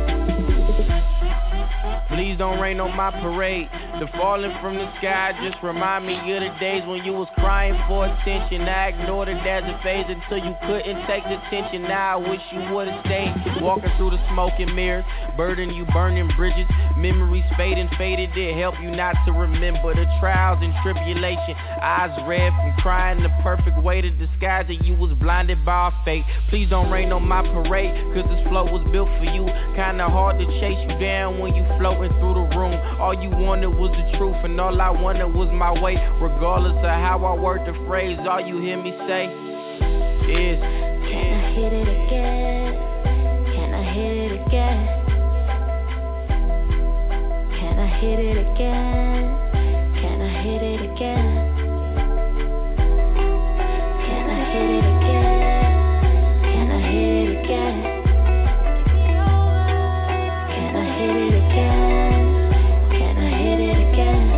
Please don't rain on my parade. The falling from the sky just remind me of the days when you was crying for attention. I ignored it as a phase until you couldn't take the tension. Now I wish you would've stayed. Walking through the smoke and mirrors, burden you burning bridges. Memories fading, faded. It help you not to remember the trials and tribulation. Eyes red from crying, the perfect way to disguise it. You was blinded by our fate. Please don't rain on my parade, cause this flow was built for you. Kinda hard to chase you down when you floating through the room. All you wanted was the truth, and all I wanted was my way. Regardless of how I word the phrase, all you hear me say is, can I hit it again? Can I hit it again? Can I hit it again? Can I hit it again? Can I hit it again? Can I hit it again? Can I hit it again? Can I hit it again?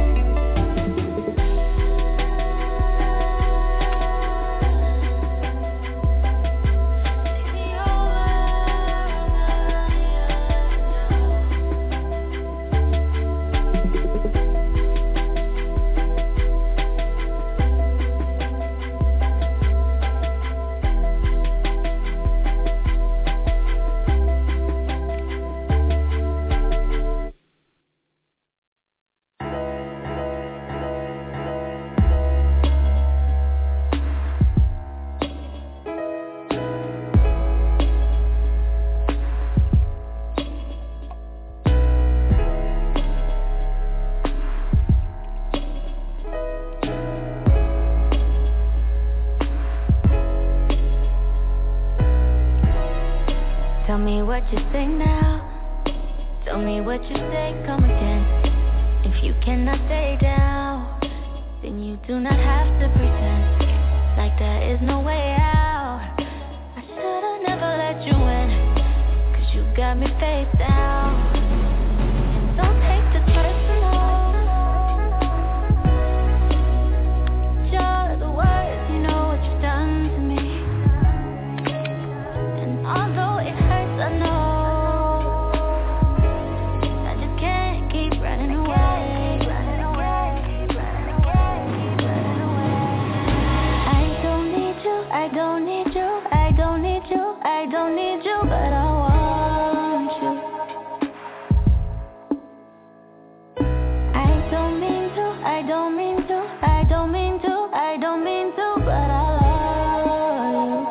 Tell me what you say now. Tell me what you say, come again. If you cannot stay down, then you do not have to pretend like there is no way out. I should've never let you in, cause you got me face down. And don't take this personal. Just the words, you know what you've done to me. And although it hurts, I know I don't need you, I don't need you, I don't need you, but I want you. I don't mean to, I don't mean to, I don't mean to, I don't mean to, but I love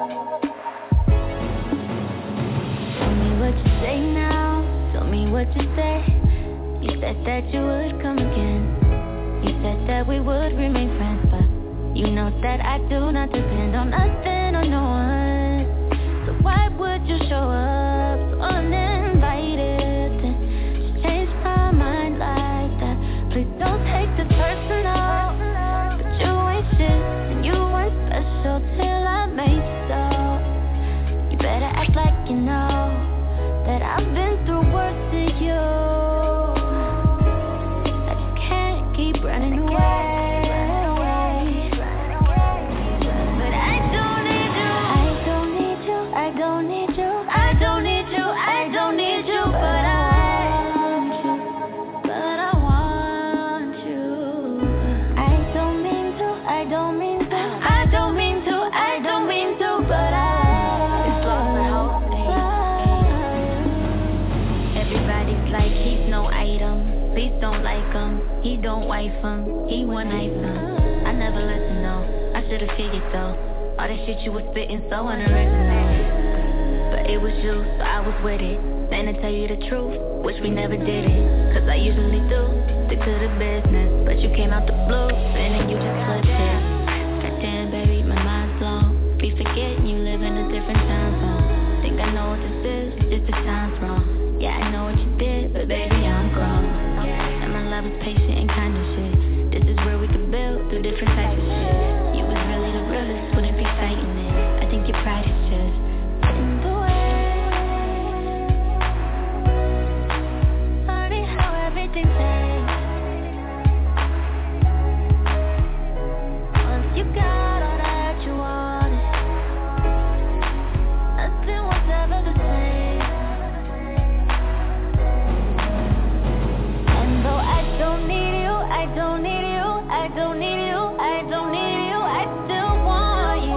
you. Tell me what you say now, tell me what you say. You said that you would come again. You said that we would remain friends, but you know that I do not depend on nothing or no one. So why would you show up so uninvited and just change my mind like that? Please don't take this personal, but you ain't shit and you weren't special till I made so. You better act like you know that I've been through worse than you. I just can't keep running away. He don't wife him, he one night him. I never listened though, I should've figured though. All that shit you was spitting so unoriginal. But it was you, so I was with it. Then to tell you the truth, wish we never did it. Cause I usually do, stick to the business. But you came out the blue, and then you just flipped it. Goddamn baby, my mind's blown. Be forgetting you live in a different time zone. Think I know what this is, just the time's wrong. Yeah, I know what you did, but baby, I'm grown. And my love is patient and kind of shit. This is where we could build through different types of shit. You was really the realest, wouldn't be fighting it. I think your pride is just in the way. Funny how everything changed once you got all that you wanted. Nothing was ever the same. Though I don't need you, I don't need you, I don't need you, I don't need you, I still want you.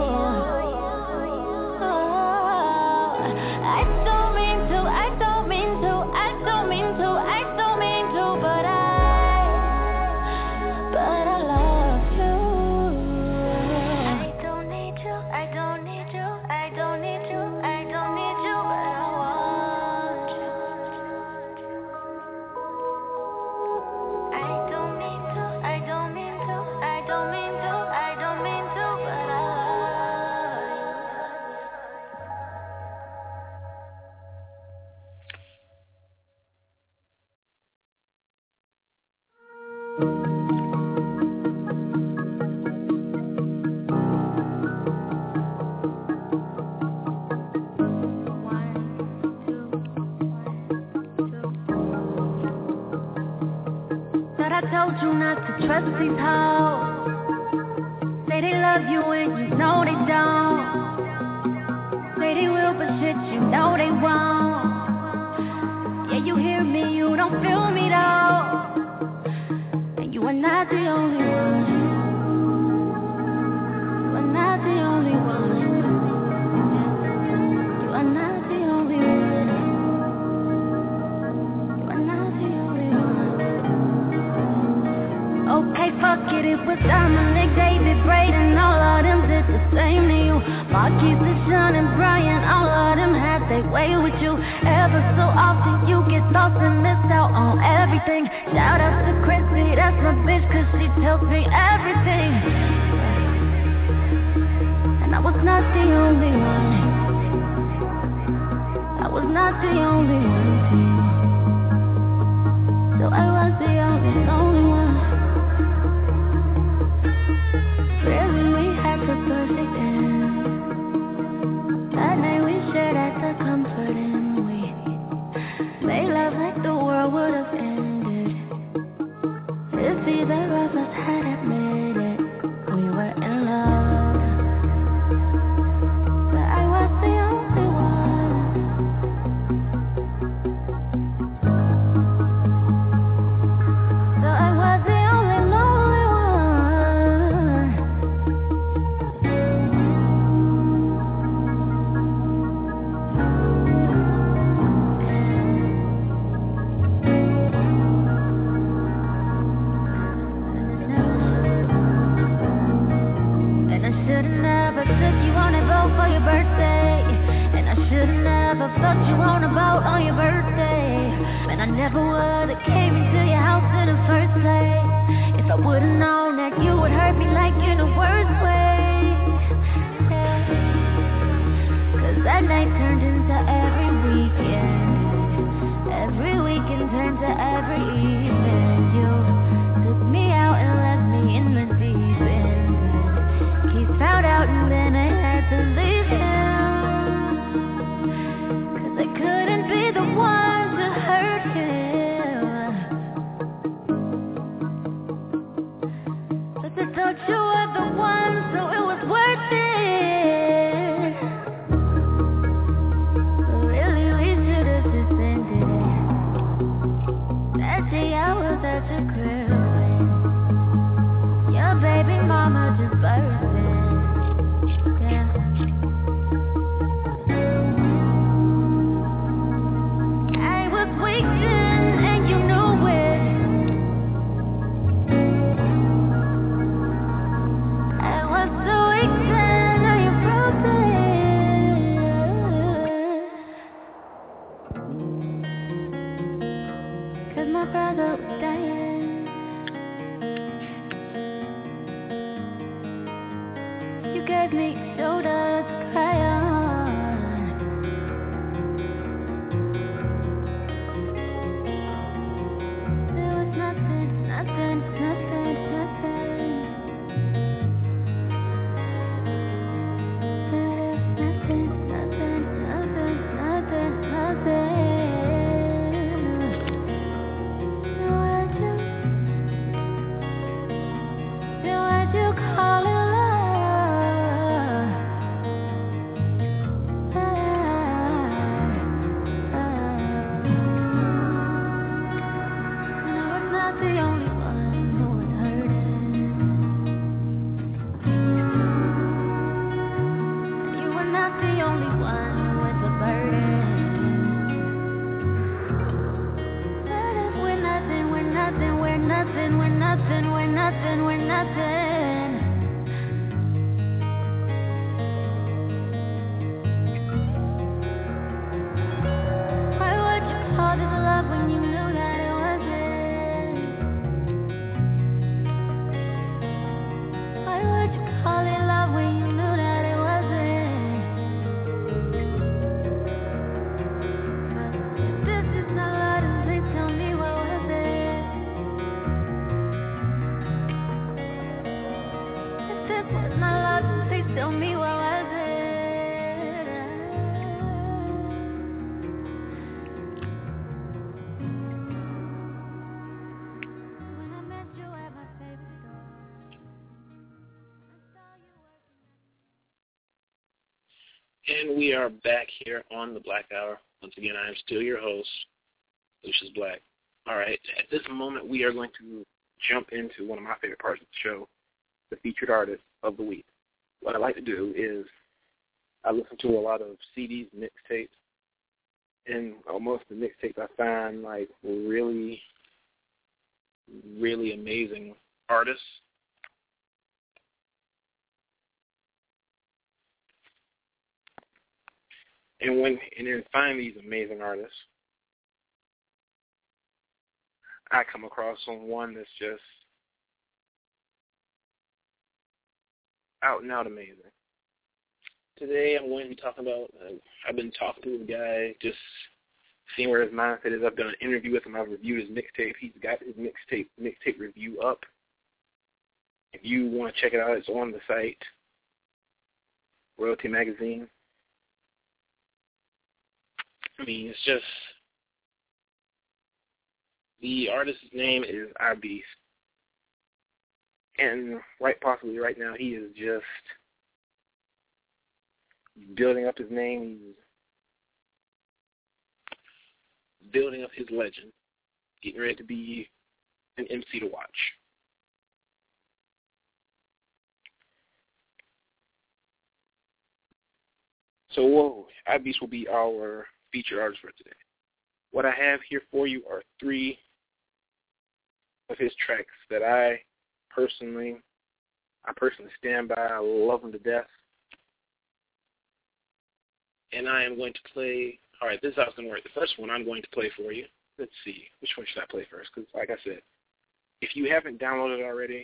Oh, I don't mean to, I don't mean to, I don't mean to, I don't mean to, but I, but I love you. I don't need you, I don't need you, I don't need you, I don't need you, but I want you. I don't mean to, I don't mean to, I don't mean to, I don't mean to, but I But I told you not to trust these hoes. Say they love you and you know they don't. Say they will, but shit, you know they won't. Yeah, you hear me, you don't feel me though. And you are not the only one. You are not the only one. You are not the only one. You are not the only one. Okay, fuck it, it was Dominic, David, Braden, all of them did the same to you. Marquise, Deshaun, and Brian, all of them had their way with you. Ever so often you get lost and miss out on everything. Shout out to Chrissy, that's my bitch, cause she tells me everything. And I was not the only one. I thought you on a boat on your birthday. Man, I never would have came into your house in the first place. If I would've known that you would hurt me like in the worst way. Yeah. Cause that night turned into every weekend. Every weekend turned to every evening. You took me out and left me in the deep end. He found out and then I had to leave him. Cause I couldn't be the one to hurt him. But I thought you were the one, so it was worth it. But really we should have just ended it. That day I was at your crib. Your baby mama just birthed it. Yeah. I was waiting and you knew it. I was so waiting and you broke it. Cause my brother was dying. You gave me a shoulder to cry on. There was nothing, nothing, nothing, nothing. There was nothing, nothing, nothing, nothing, nothing. Then why'd you, then why'd you call it love? And we are back here on the Black Hour. Once again, I am still your host, Lucius Black. All right, at this moment, we are going to jump into one of my favorite parts of the show, the featured artist of the week. What I like to do is I listen to a lot of C Ds, mixtapes, and most of the mixtapes I find like really, really amazing artists. And when and then find these amazing artists, I come across on one that's just out and out amazing. Today I'm going to be talking about, uh, I've been talking to a guy, just seeing where his mindset is. I've done an interview with him. I've reviewed his mixtape. He's got his mixtape mixtape review up. If you want to check it out, it's on the site, Royalty Magazine. I mean, it's just, the artist's name is iBeast. And right possibly right now he is just building up his name. He's building up his legend, getting ready to be an M C to watch. So, whoa, iBeast will be our featured artist for today. What I have here for you are three of his tracks that I personally, I personally stand by. I love them to death. And I am going to play All right, this is how it's going to work. The first one I'm going to play for you. Let's see. Which one should I play first? Because, like I said, if you haven't downloaded it already,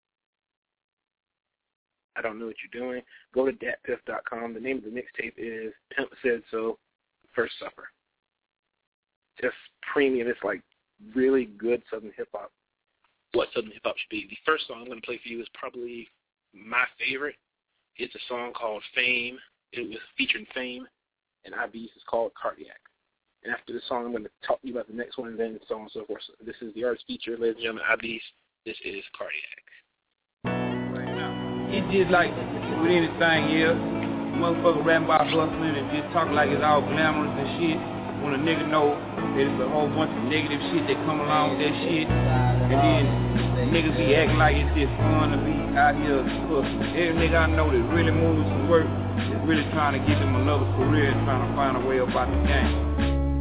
I don't know what you're doing. Go to dat piff dot com. The name of the mixtape is Pimp Said So, First Supper. Just premium. It's like really good Southern hip-hop. What Southern hip-hop should be. The first song I'm going to play for you is probably my favorite. It's a song called Fame. It was featuring Fame, and I B is called Cardiac. And after this song, I'm going to talk to you about the next one, and then so on and so forth. So this is the artist feature, ladies and gentlemen, I B. This is Cardiac. It's just like with anything here, motherfucker rapping about hustling and just talking like it's all glamorous and shit. When a nigga know that it's a whole bunch of negative shit that come along with that shit, and then niggas be acting like it's just fun to be out here hustling. Every nigga I know that really moves to work is really trying to get them another career and trying to find a way about the game.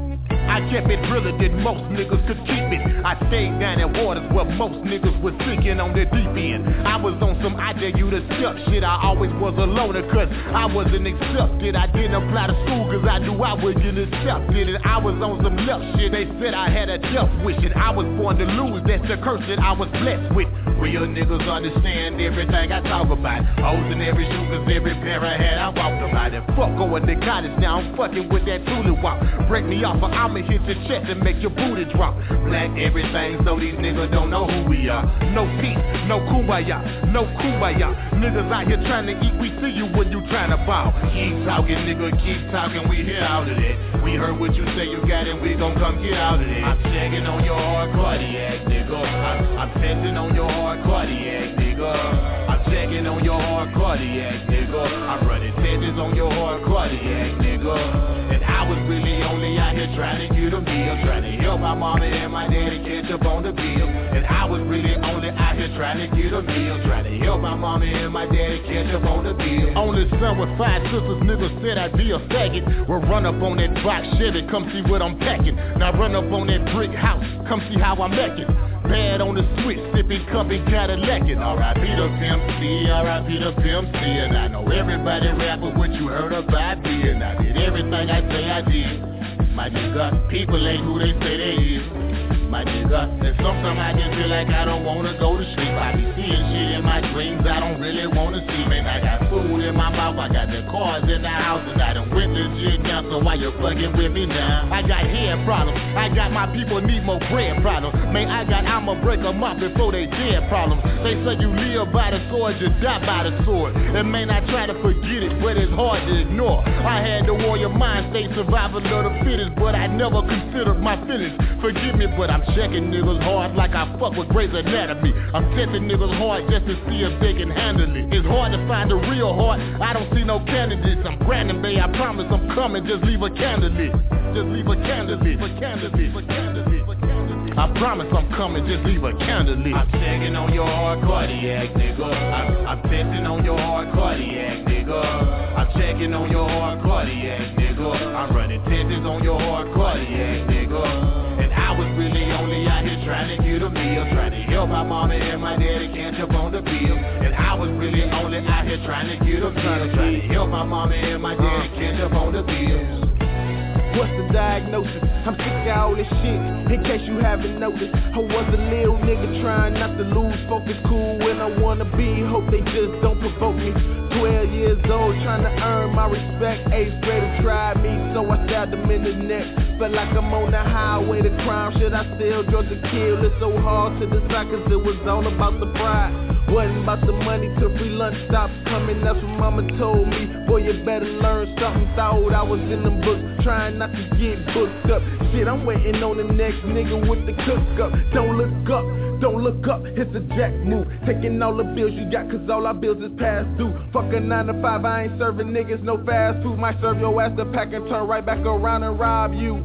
I kept it realer than most niggas could keep it. I stayed down in waters where most niggas was sinking on the deep end. I was on some I dare you to step shit. I always was a loner cause I wasn't accepted. I didn't apply to school cause I knew I wouldn't get accepted. And I was on some left shit. They said I had a death wish and I was born to lose. That's the curse that I was blessed with. Real niggas understand everything I talk about. Hoes in every shoe cause every pair I had I walked about it. Fuck going to college now I'm fucking with that Tulu walk. Break me off or I'm hit your chest and make your booty drop. Black everything so these niggas don't know who we are. No peace, no kumbaya, no kumbaya. Niggas out here trying to eat, we see you when you trying to bow. Keep talking, nigga, keep talking, we hear out of that. We heard what you say you got and we gon' come get out of that. I'm checking on your hard cardiac, nigga. I'm, I'm testing on your hard cardiac, nigga. I'm checking on your hard cardiac, nigga. I'm running tests on your hard cardiac, nigga. And I was really only out here trying to get a meal, trying to help my mama and my daddy catch up on the bill. And I was really only out here trying to get a meal, trying to help my mama and my daddy catch up on the bill. Only son with five sisters, niggas said I'd be a faggot. Well, run up on that box Chevy, come see what I'm packing. Now run up on that brick house, come see how I'm acting. Bad on the switch, sipping cup and Cadillac. R I P the Pimp C, R I P the Pimp C. And I know everybody rapping what you heard about me. And I did everything I say I did. My nigga, people ain't who they say they is. My nigga, and sometimes I just feel like I don't wanna go to sleep. I be seeing shit in my dreams I don't really wanna see. Man, I got food in my mouth, I got the cars in the house, and I done went to shit now, so why you fucking with me now? I got head problems, I got my people need more bread problems. Man, I got I'ma break them up before they dead problems. They say you live by the sword, you die by the sword. And man, I try to forget it, but it's hard to ignore. I had the warrior mind state, survival of the fittest, but I never considered my feelings. Forgive me, but I'm checking niggas hard like I fuck with Grey's Anatomy. I'm testing niggas hard just to see if they can handle it. It's hard to find a real heart, I don't see no candidates. I'm grinding, babe, I promise I'm coming, just leave a candle lit. Just leave a candle lit, a candle lit, a candle lit, a candle lit. I promise I'm coming, just leave a candle lit. I'm checking on your hard cardiac, nigga. I'm, I'm testing on your hard cardiac, nigga. I'm checking on your hard cardiac, nigga. I'm running tests on your hard cardiac, nigga. And I was really only out here trying to get a meal, trying to help my mama and my daddy catch up on the bill. And I was really only out here trying to get a meal, trying to help my mama and my daddy catch up on the bill. What's the diagnosis? I'm sick of all this shit, in case you haven't noticed. I was a little nigga trying not to lose focus, cool when I wanna be, hope they just don't provoke me. Twelve years old, trying to earn my respect. Eighth grader tried me, so I stabbed him in the neck. Felt like I'm on the highway to crime. Should I sell drugs to kill? It's so hard to decide, cause it was all about the pride. Wasn't about the money till free lunch stops coming. That's what mama told me. Boy, you better learn something. Thought I was in them books, trying not to get booked up. Shit, I'm waiting on the next nigga with the cook up. Don't look up, don't look up, it's a jack move. Taking all the bills you got, cause all our bills is past due. Fuck a nine to five, I ain't serving niggas no fast food. Might serve your ass to pack and turn right back around and rob you.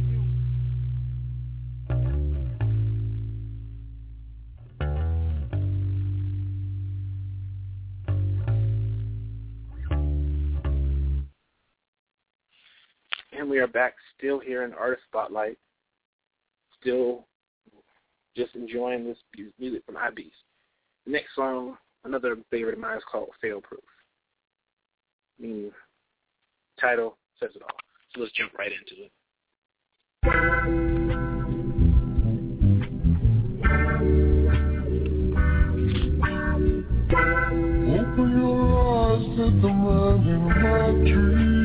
And we are back, still here in Artist Spotlight, still just enjoying this music from I B's. The next song, another favorite of mine, is called Fail Proof. I mean, title says it all. So let's jump right into it. Open your eyes to the man in my tree.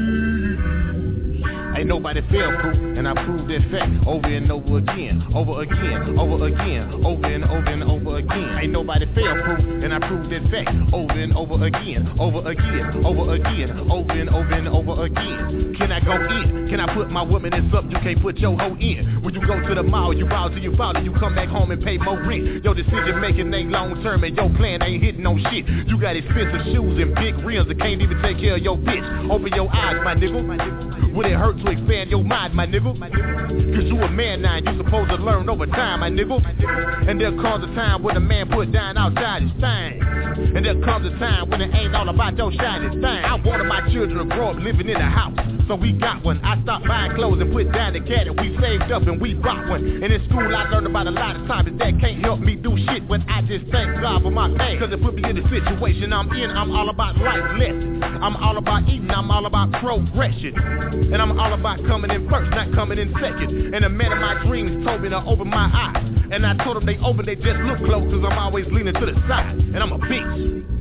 Ain't nobody fail-proof, and I prove that fact over and over again, over again, over again, over and over and over again. Ain't nobody fail-proof, and I prove that fact over and over again, over again, over again, over and over and over again. Can I go in? Can I put my woman in something you can't put your hoe in? When you go to the mall, you bow till you follow, you come back home and pay more rent. Your decision making ain't long term, and your plan ain't hitting no shit. You got expensive shoes and big rims that can't even take care of your bitch. Open your eyes, my nigga. My nigga. Would it hurt to expand your mind, my nigga? Cause you a man now, you supposed to learn over time, my nigga. And there comes a time when a man put down outside his thing. And there comes a time when it ain't all about your shiny thing. I wanted my children to grow up living in a house, so we got one. I stopped buying clothes and put down the cat, and we saved up and we bought one. And in school I learned about a lot of times that that can't help me do shit, but I just thank God for my pay. Cause it put me in the situation I'm in. I'm all about life lessons. I'm all about eating, I'm all about progression. And I'm all about coming in first, not coming in second. And the man of my dreams told me to open my eyes, and I told them they open, they just look close, cause I'm always leaning to the side, and I'm a beast.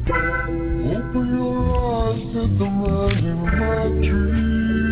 Open your eyes to the man in my tree.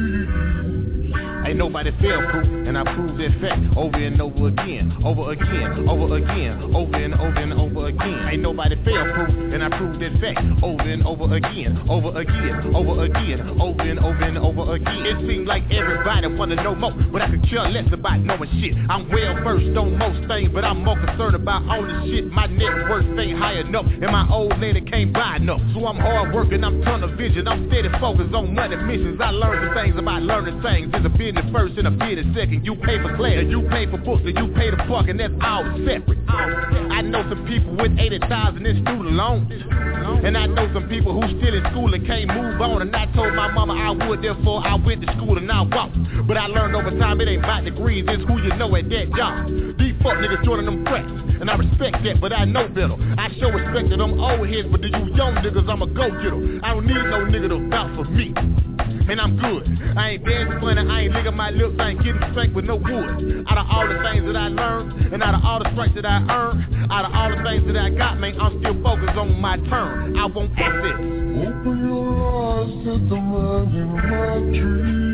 Ain't nobody fail-proof, and I prove that fact over and over again, over again, over again, over and over and over again. Ain't nobody fail-proof, and I prove that fact over and over again, over again, over again, over and over and over again. It seems like everybody wanna know more, but I could care less about knowing shit. I'm well versed on most things, but I'm more concerned about owning shit. My net worth ain't high enough, and my old lady can't buy enough. So I'm hard working, I'm tunnel vision, I'm steady focused on money missions. I learned some things about learning things. There's a business first and a bid a second. You pay for class, and you pay for books, and you pay the park, and that's all separate. I know some people with eighty thousand in student loans, and I know some people who still in school and can't move on. And I told my mama I would, therefore I went to school and I walked. But I learned over time it ain't about degrees, it's who you know at that job. These fuck niggas joining them frats, and I respect that, but I know better. I show respect to them old heads, but to you young niggas, I'm a go-getter. I don't need no nigga to vouch for me, and I'm good. I ain't dancing funny, I ain't licking my lips, I ain't getting spanked with no wood. Out of all the things that I learned, and out of all the stripes that I earned, out of all the things that I got, man, I'm still focused on my turn. I want assets. Open your eyes to the man in my tree.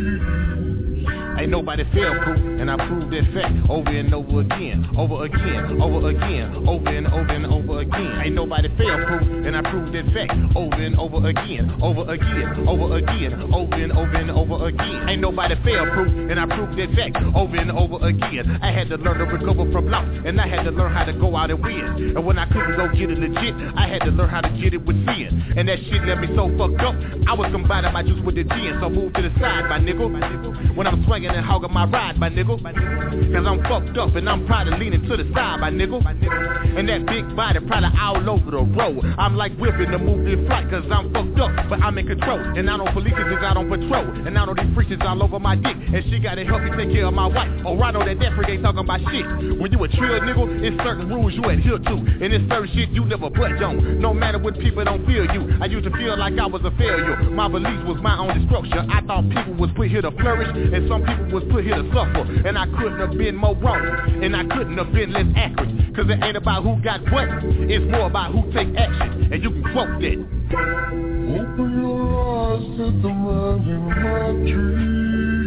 Ain't nobody fail-proof, and I prove that fact over and over again, over again, over again, over and over and over again. Ain't nobody fail-proof, and I prove that fact over and over again, over again, over again, over and over and over again. Ain't nobody fail-proof, and I prove that fact over and over again. I had to learn to recover from loss, and I had to learn how to go out and win. And when I couldn't go get it legit, I had to learn how to get it with sin. And that shit left me so fucked up, I was combining my juice with the gin. So move to the side, my nigga. When I'm swinging and hogging my ride, my nigga. Cause I'm fucked up and I'm probably leaning to the side, my nigga. And that big body probably all over the road. I'm like whipping the movie flight cause I'm fucked up, but I'm in control. And I know police is out on patrol. And I know these preachers all over my dick, and she gotta help me take care of my wife. Oh, I know that that freak ain't talking about shit. When you a trill nigga, it's certain rules you adhere to, and it's certain shit you never budge on. No matter what people don't feel you. I used to feel like I was a failure. My beliefs was my own destruction. I thought people was put here to flourish, and some people was put here to suffer. And I couldn't have been more wrong, and I couldn't have been less accurate. Cause it ain't about who got what, it's more about who take action. And you can quote that. Open your eyes to the man in my tree.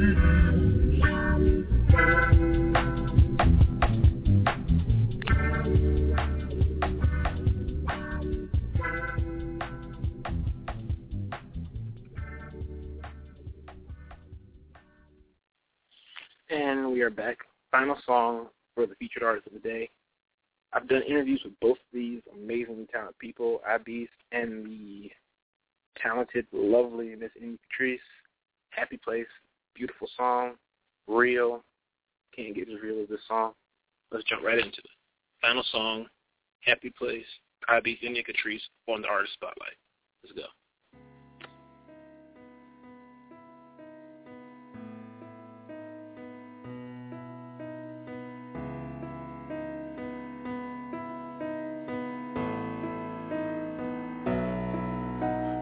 And we are back. Final song for the featured artist of the day. I've done interviews with both of these amazingly talented people, Ibeast and the talented, lovely Miss Amy Patrice. Happy Place, beautiful song, real. Can't get as real as this song. Let's jump right into it. Final song, Happy Place, Ibeast, Amy Patrice on the Artist Spotlight. Let's go.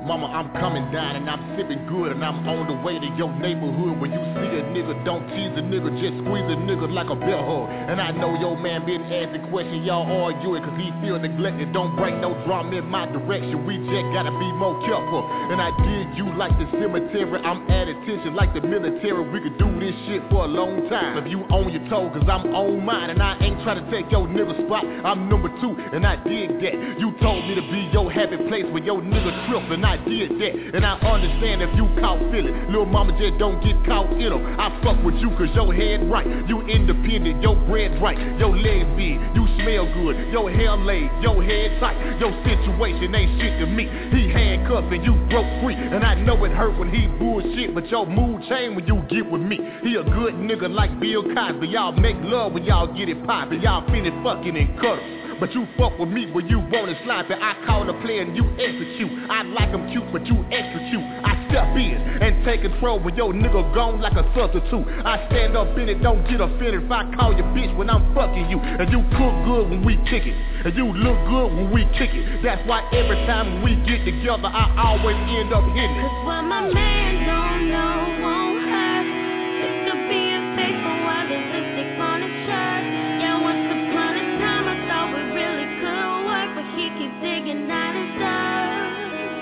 Mama, I'm coming down and I'm sipping good and I'm on the way to your neighborhood. When you see a nigga, don't tease a nigga, just squeeze a nigga like a bell hug. And I know your man been asking questions, y'all arguing cause he feel neglected. Don't bring no drama in my direction, we just gotta be more careful. And I dig you like the cemetery, I'm at attention like the military. We could do this shit for a long time. If you on your toe, cause I'm on mine. And I ain't trying to take your nigga spot, I'm number two, and I dig that. You told me to be your happy place when your nigga tripped, and I did that. And I understand if you caught feeling, little mama just don't get caught in them. I fuck with you cause your head right, you independent, your bread right, your legs big, you smell good, your hair laid, your head tight, your situation ain't shit to me. He handcuffed and you broke free, and I know it hurt when he bullshit, but your mood change when you get with me. He a good nigga like Bill Cosby, y'all make love when y'all get it poppin', y'all finish fucking and cuddle. But you fuck with me when you wanna slide, but I call the play and you execute. I like them cute, but you extra cute. I step in and take control when your nigga gone like a substitute. I stand up in it, don't get offended if I call your bitch when I'm fucking you. And you cook good when we kick it, and you look good when we kick it. That's why every time we get together, I always end up hitting it. Cause what my man don't know won't hurt. Just to be a faithful while there's lipstick on his shirt. Yeah, once upon a time I thought we really could work, but he keeps digging out his dirt.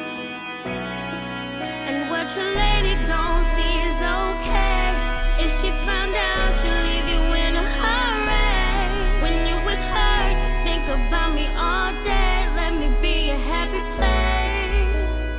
And what your lady don't see is okay. If she found out, she'll leave you in a hurry. When you with her, think about me all day. Let me be a happy place.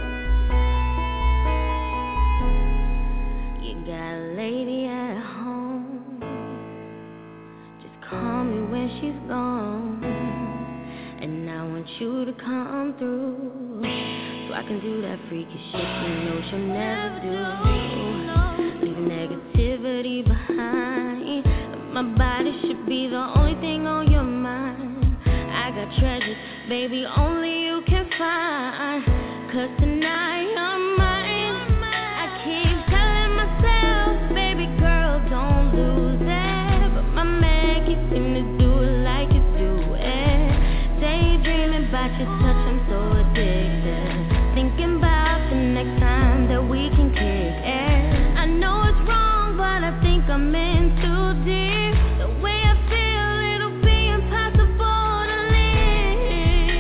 You got a lady at home. Just call me when she's gone. And I want you to come through, so I can do that freaky shit you know she'll never do. Leave negativity behind. My body should be the only thing on your mind. I got treasures, baby, only you can find. Cause tonight I'm mine. I keep telling myself, baby girl, don't lose it. But my man keeps seeming to do it like you do it. Daydreaming about your touch, I'm so addicted. Thinking about the next time that we can kick it. I know it's wrong, but I think I'm in too deep. The way I feel, it'll be impossible to live.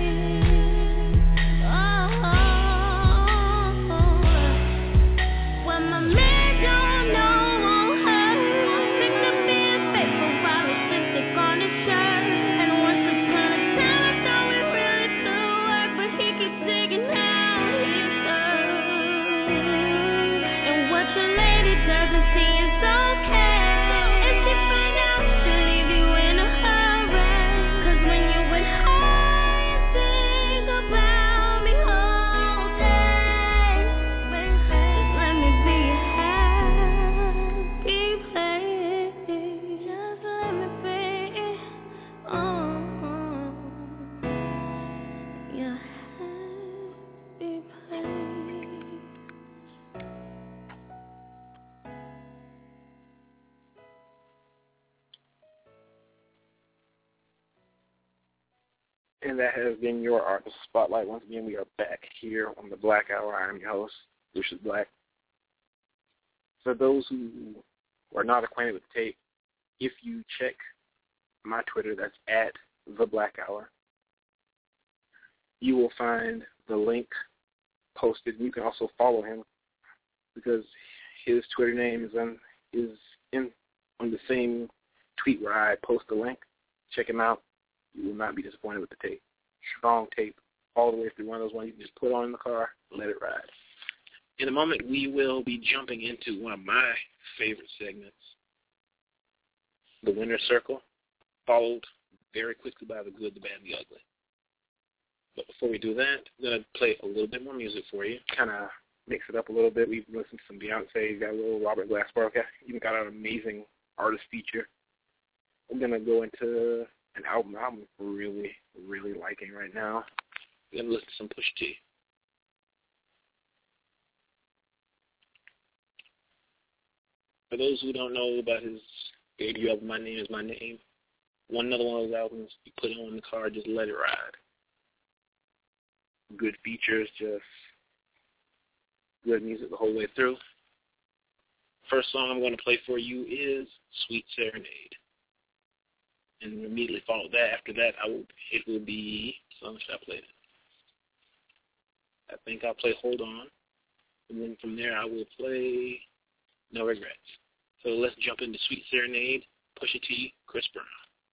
Oh, well, my man don't know won't hurt. Sick of being faithful while it's lipstick on his shirt. And once upon a time I thought we really could work, but he keeps digging out his dirt. And what your lady doesn't see is okay. If she find out, she'll leave you in a hurry. Cause when you're with her, you think about me all day. Just let me be a happy place. Just let me be, oh, your happy place. And that has been your Artist Spotlight. Once again, we are back here on the Black Hour. I am your host, Lucius Black. For those who are not acquainted with the tape, if you check my Twitter, that's at the Black Hour, you will find the link posted. You can also follow him because his Twitter name is on is in on the same tweet where I post the link. Check him out. You will not be disappointed with the tape. Strong tape all the way through, one of those ones you can just put on in the car, let it ride. In a moment, we will be jumping into one of my favorite segments, the Winner's Circle, followed very quickly by the good, the bad, and the ugly. But before we do that, I'm going to play a little bit more music for you, kind of mix it up a little bit. We've listened to some Beyonce, got a little Robert Glasper, even got an amazing artist feature. We're going to go into an album I'm really, really liking right now. We're going to listen to some Pusha T. For those who don't know about his debut album, My Name Is My Name, one another one of those albums, you put it on in the car, just let it ride. Good features, just good music the whole way through. First song I'm going to play for you is Sweet Serenade. And immediately follow that. After that, I will, it will be, song should I play it? I think I'll play Hold On. And then from there, I will play No Regrets. So let's jump into Sweet Serenade, Pusha T, Chris Brown.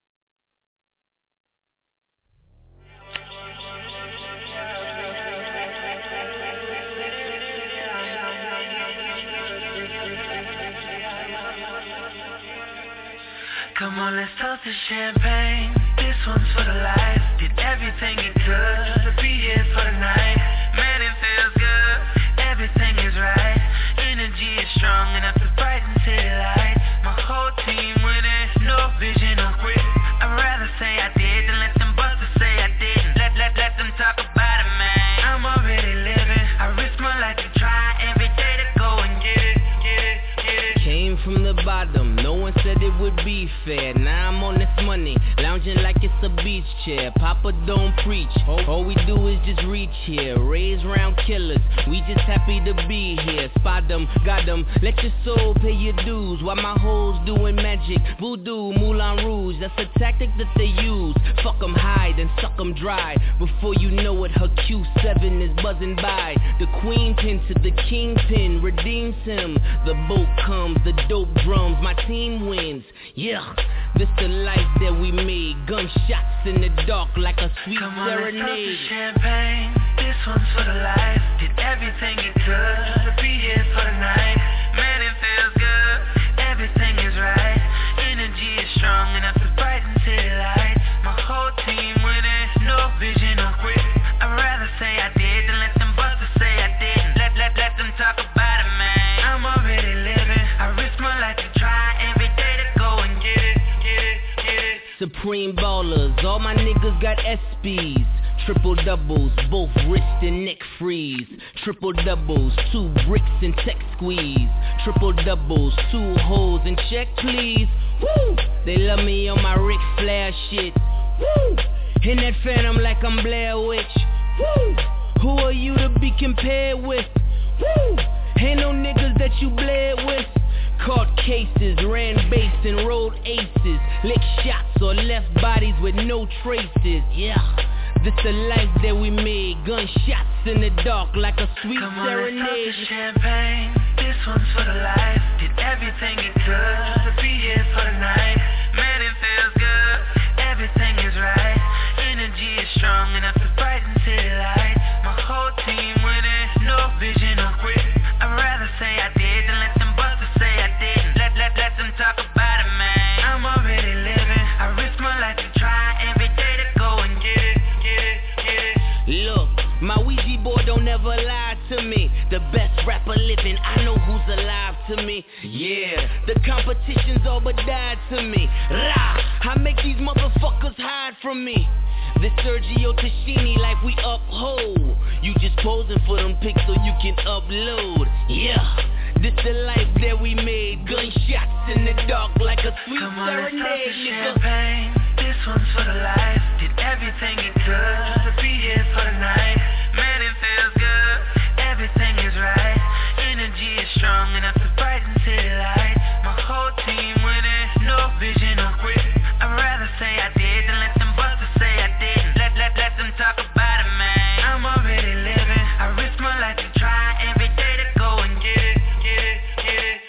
Come on, let's toast to champagne. This one's for the life. Did everything it could to be here for the night. Man, it feels good. Everything is right. Energy is strong enough to brighten city lights. My whole team winning. No vision or quit. I'd rather say I did than let them busters say I didn't. Let, let, let them talk about it, man. I'm already living. I risk my life to try every day to go and get it, get it, get it. Came from the bottom. No one said it would be fair. Now I'm on this money, lounging like it's a beach chair. Papa don't preach, all we do is just reach here. Raise round killers, we just happy to be here. Spot them, got them, let your soul pay your dues. While my hoes doing magic, voodoo, Moulin Rouge. That's a tactic that they use. Fuck them high, then suck them dry. Before you know it, her Q seven is buzzing by. The queen pin to the kingpin redeems him. The boat comes, the dope drums, my team wins. Yeah, this the life that we made. Gunshots in the dark like a sweet Come on, serenade. let's toast to champagne. This one's for the life. Did everything it could to be here for the night. Man, it feels good. Everything is right. Energy is strong enough to brighten city lights. My whole team winning. No vision or quit. I'd rather say I did than let them busters say I didn't. Let, let, let them talk about it, man. I'm already living. I risk my life to try every day to go and get it, get it, get it. Supreme ballers, all my niggas got S Bs. Triple doubles, both wrist and neck freeze. Triple doubles, two bricks and tech squeeze. Triple doubles, two holes and check please. Woo! They love me on my Ric Flair shit. Woo! In that phantom like I'm Blair Witch. Woo! Who are you to be compared with? Woo! Ain't no niggas that you bled with. Caught cases, ran base and rolled aces. Lick shots or left bodies with no traces. Yeah, this the life that we made. Gunshots in the dark like a sweet Come on, serenade. let's toast to champagne. This one's for the life. Did everything it could to be here for the night. Man, it feels good. Everything is right. Energy is strong enough to brighten city lights. My whole team winning. No vision or quit. I'd rather say I did than let them busters say I didn't. Let, let, let them talk about it, man. I'm already living. I risk my life to try every day to go and get it, get it, get it. Look, my Ouija board don't ever lie to me. The best rapper living, I know who's alive to me. Yeah, the competition's all but died to me. Rah, I make these motherfuckers hide from me. This Sergio Tashini like we uphold. You just posing for them pics so you can upload. Yeah, this the life that we made. Gunshots in the dark like a sweet Come on, serenade, let's toast to nigga. champagne. This one's for the life. Did everything it could to be here for the night. Man, it feels good. Everything is right. Energy is strong enough to brighten city lights. My whole team winning. No vision or quit. I'd rather say I did than let them busters say I didn't. Let, let, let them talk about it, man. I'm already living. I risk my life to try every day to go and get it, get it, get it.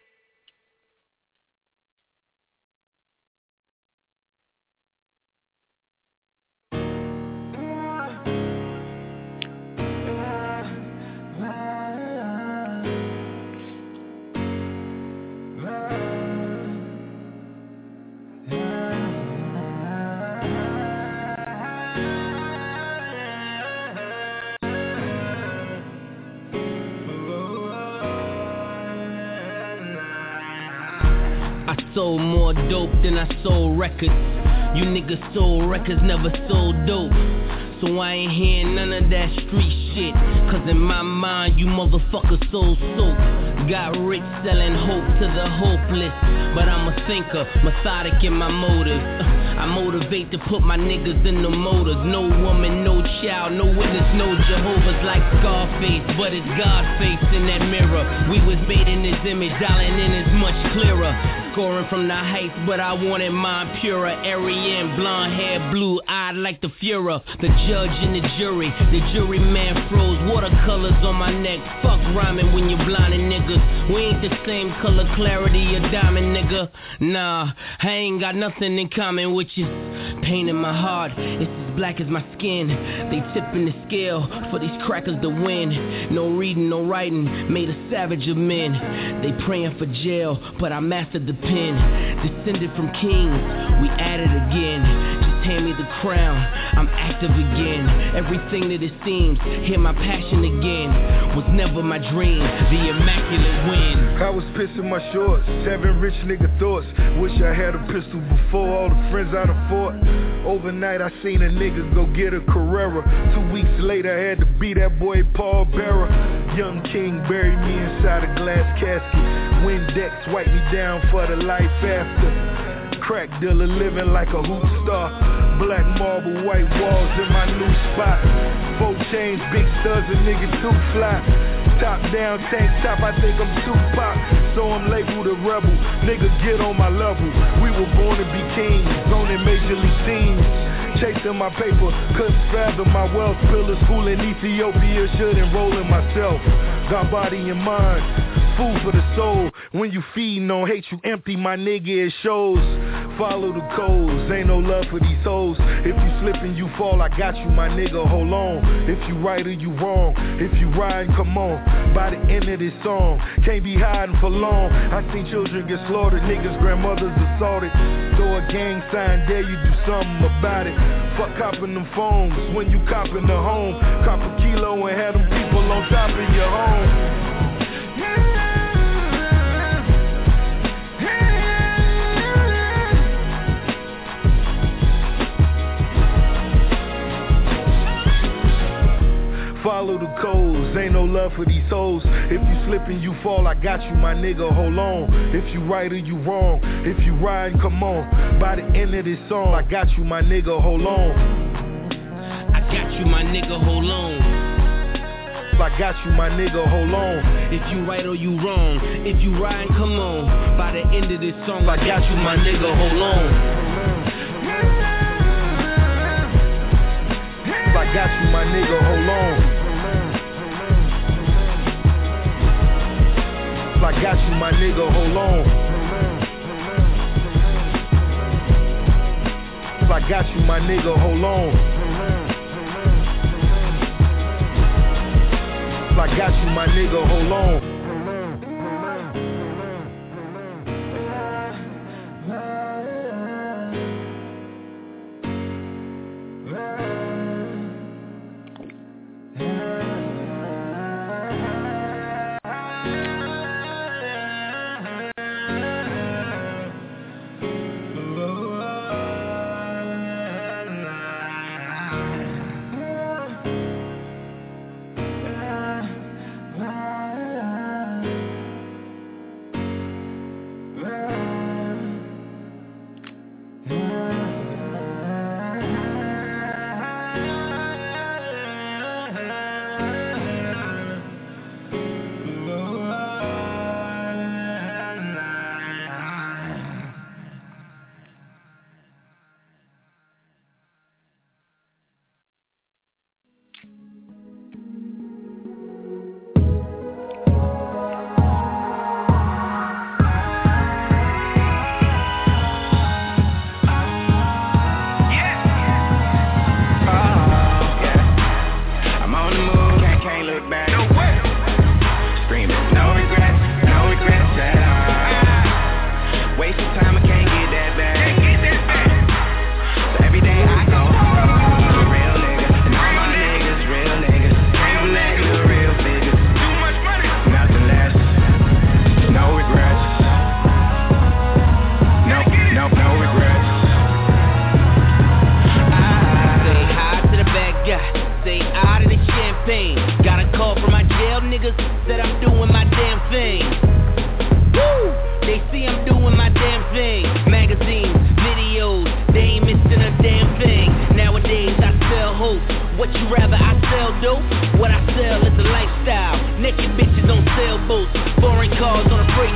I sold more dope than I sold records. You niggas sold records, never sold dope. so I ain't hearing none of that street shit. Cause in my mind, you motherfuckers so soaked. Got rich selling hope to the hopeless. But I'm a thinker, methodic in my motives. I motivate to put my niggas in the motors. No woman, no child, no witness, no Jehovah's like Scarface. But it's God face in that mirror. We was made in his image, dialing in is much clearer. Scoring from the heights, but I wanted mine purer. Aryan, blonde hair, blue eyed like the Fuhrer. The judge and the jury, the juryman froze. Watercolors on my neck, fuck rhyming when you're blinding niggas. We ain't the same color clarity, a diamond nigga. Nah, I ain't got nothing in common with you. Pain in my heart, it's as black as my skin. They tipping the scale for these crackers to win. No reading, no writing, made a savage of men. They praying for jail, but I mastered the pen. Descended from kings, we at it again. Just hand me the crown, I'm active again. Everything that it seems, hear my passion again. Was never my dream, the immaculate win. I was pissing my shorts, seven rich nigga thoughts. Wish I had a pistol before all the friends I'd have fought. Overnight I seen a nigga go get a Carrera. Two weeks later I had to be that boy Paul Bearer. Young King buried me inside a glass casket. Windex wiped me down for the life after. Crack dealer living like a hoop star. Black marble, white walls in my new spot. Four chains, big studs, a nigga too fly. Top down, tank top, I think I'm Tupac. So I'm labeled a rebel, nigga get on my level. We were born to be kings, owning major league teams. Chasing my paper, couldn't fathom my wealth. Pillars school in Ethiopia, should enroll in myself. Got body and mind, food for the soul. When you feeding on hate, you empty, my nigga, it shows. Follow the codes, ain't no love for these hoes. If you slip and you fall, I got you, my nigga, hold on. If you right or you wrong, if you ride, come on. By the end of this song, can't be hiding for long. I seen children get slaughtered, niggas, grandmothers assaulted. Throw a gang sign, dare you do something about it. Fuck copping them phones, when you copping the home. Cop a kilo and have them people on top of your home. Follow the codes, ain't no love for these hoes. If you slip and you fall, I got you, my nigga, hold on. If you right or you wrong, if you ride, come on. By the end of this song, I got you, my nigga, hold on. I got you, my nigga, hold on. I got you, my nigga, hold on. If you right or you wrong, if you ride, come on. By the end of this song, I got you, my nigga, hold on. I got you, my nigga, hold on. I got you, my nigga, hold on. I got you, my nigga, hold on. I got you, my nigga, hold on.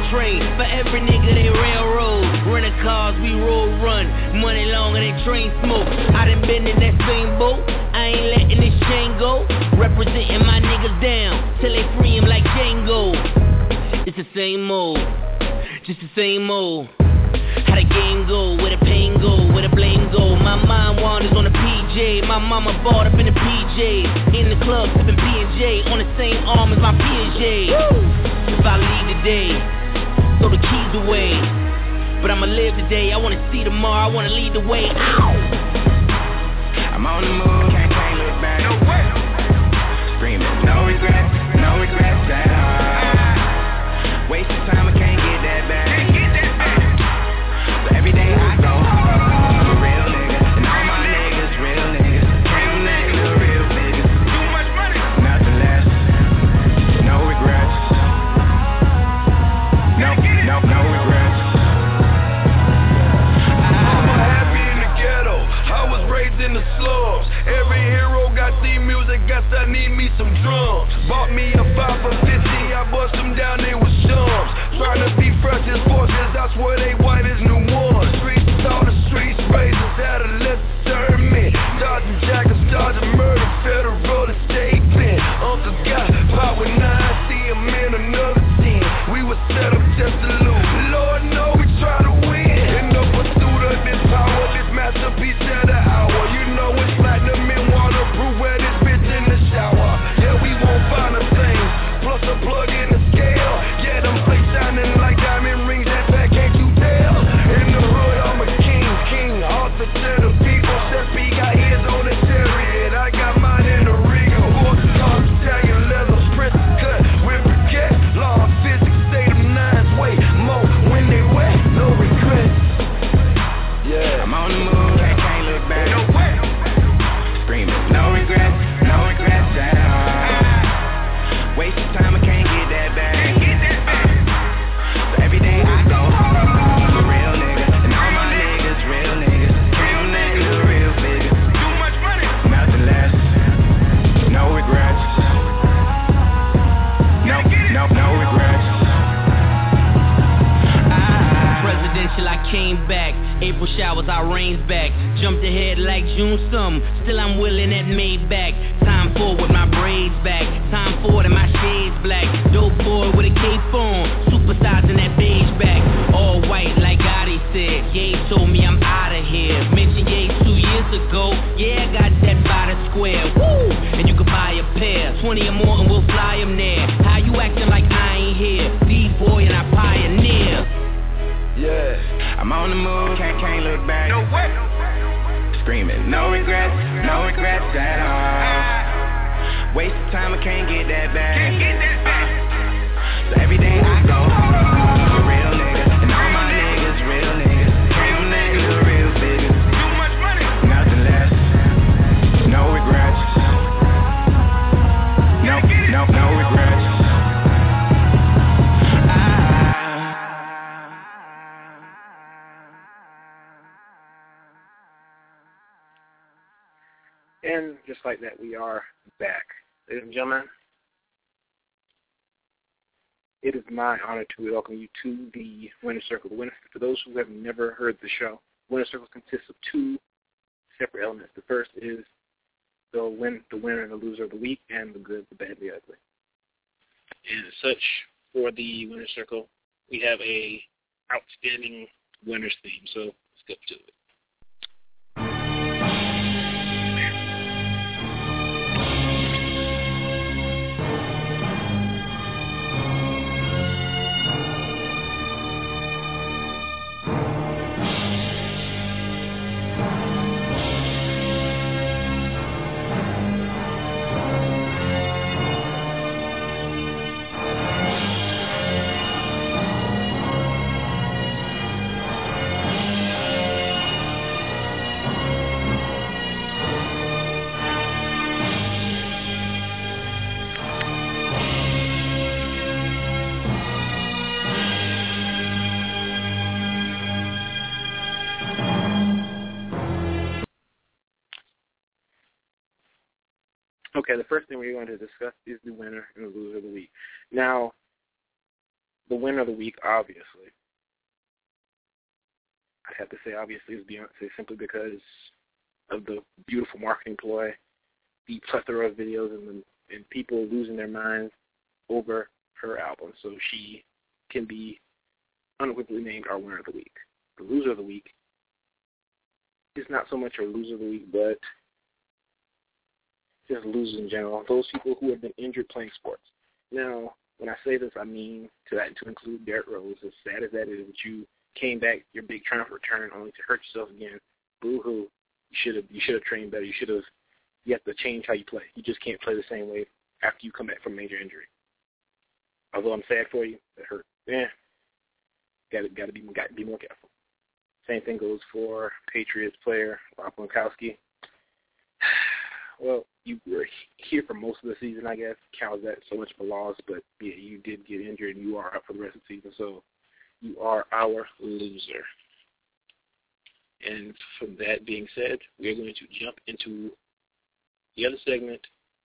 train. For every nigga they railroad. Renting cars, we road run. Money longer than train smoke. I done been in that same boat. I ain't letting this chain go. Representing my niggas down till they free him like Django. It's the same old, just the same old. How the game go, where the pain go, where the blame go. My mind wanders on the P J. My mama bought up in the P J. In the club sipping P and J. On the same arm as my P and J. If I leave today, throw the keys away. But I'ma live today, I wanna see tomorrow, I wanna lead the way. Ow! I'm on the move, can't, can't look back. No way. Screaming, no regrets, no regrets at all. Wasting time, I can't get that back. Can't get that back. So every day I go home, I'm a real nigga. And all my niggas, real niggas. Real niggas, real niggas. Too much money. Nothing less, no regrets. No, no, no regrets. In the slums, every hero got theme music, guess I need me some drums. Bought me a five for fifty, I bust them down, they was chums. Trying to be fresh as forces, I swear they white as new ones. Streets, all the streets, raisins, adolescents, serve me. Dodging jackets, dodging murder, federal estate pen. Uncle got power nine, see him in another scene. We was set up just to lose. Lord know we try to win. In the pursuit of this power, this masterpiece of the hour. You know it's platinum and waterproof, wear this bitch in the shower. Yeah, we won't find a thing, plus a plug in the scale. Yeah, them plates shining like diamond rings, that back can't you tell? In the hood, I'm a king, king, author to the people. Steppy got his on the chariot, I got mine in the Regal. Horse cars, Italian leather, Prince cut with briquette. Law of physics, say them nines way more when they wet, no regrets. Yeah, I'm on the move, can't, can't look back. No way. Screaming, no regrets, no regrets at all. Wasting time, I can't get that back. Can't get that back. So every day I go home, I'm a real nigga. And all my niggas, real niggas. Real niggas, real niggas. Too much money. Nothing less, no regrets. No, no, no regrets. Presidential, I came back. April showers, I rains back. Jumped ahead like June summer. Still I'm willing at Maybach. Time forward, my braids back. Time forward and my shades black. Dope boy with a cape on. Superstars in that beige back. All white like Gotti said. Ye told me I'm out of here. Mentioned Ye two years ago. Yeah, I got that by the square. Woo! And you can buy a pair. Twenty or more and we'll fly them there. How you acting like I ain't here? D-boy and I pioneer. Yeah, I'm on the move, can't, can't look back. No way. Screaming, no regrets, no regrets at all. Wasting time, I can't get that back. Can't get that back. Uh, so every day I go home, I'm a real nigga. And all my niggas, real niggas. Real niggas, real niggas. Too much money. Nothing less, no regrets. No, no, no regrets. And just like that, we are back. Ladies and gentlemen, it is my honor to welcome you to the Winner Circle. The winner, for those who have never heard the show, Winner Circle consists of two separate elements. The first is the win, the winner and the loser of the week, and the good, the bad, the ugly. And as such, for the Winner Circle, we have a outstanding winner's theme. So let's get to it. Okay, the first thing we're going to discuss is the winner and the loser of the week. Now, the winner of the week, obviously, I'd have to say obviously is Beyonce, simply because of the beautiful marketing ploy, the plethora of videos, and, the, and people losing their minds over her album. So she can be unequivocally named our winner of the week. The loser of the week is not so much a loser of the week, but just losers in general. Those people who have been injured playing sports. Now, when I say this, I mean to that to include Derrick Rose. As sad as that is, that you came back, your big triumph return, only to hurt yourself again. Boo-hoo. You should have you should have trained better. You should have you have to change how you play. You just can't play the same way after you come back from major injury. Although I'm sad for you, it hurt. Yeah, got to got to be got to be more careful. Same thing goes for Patriots player Rob Gronkowski. Well, you were here for most of the season, I guess. Counts that so much of a loss, but yeah, you did get injured, and you are up for the rest of the season. So you are our loser. And from that being said, we're going to jump into the other segment.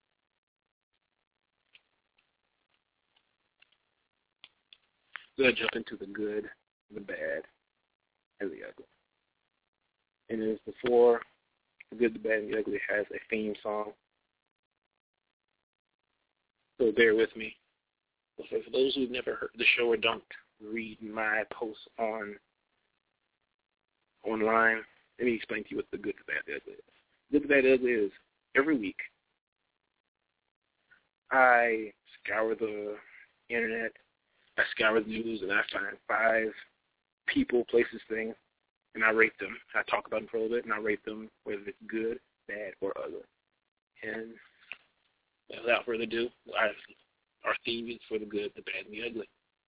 We're going to jump into the good, the bad, and the ugly. And as before, the good, the bad, and the ugly has a theme song. So bear with me. So for those who've never heard the show or don't read my posts on online, let me explain to you what the good, the bad, the ugly is. The good, the bad, the ugly is every week I scour the internet, I scour the news, and I find five people, places, things, and I rate them. I talk about them for a little bit, and I rate them whether it's good, bad, or ugly. And without further ado, our, our theme is for the good, the bad, and the ugly.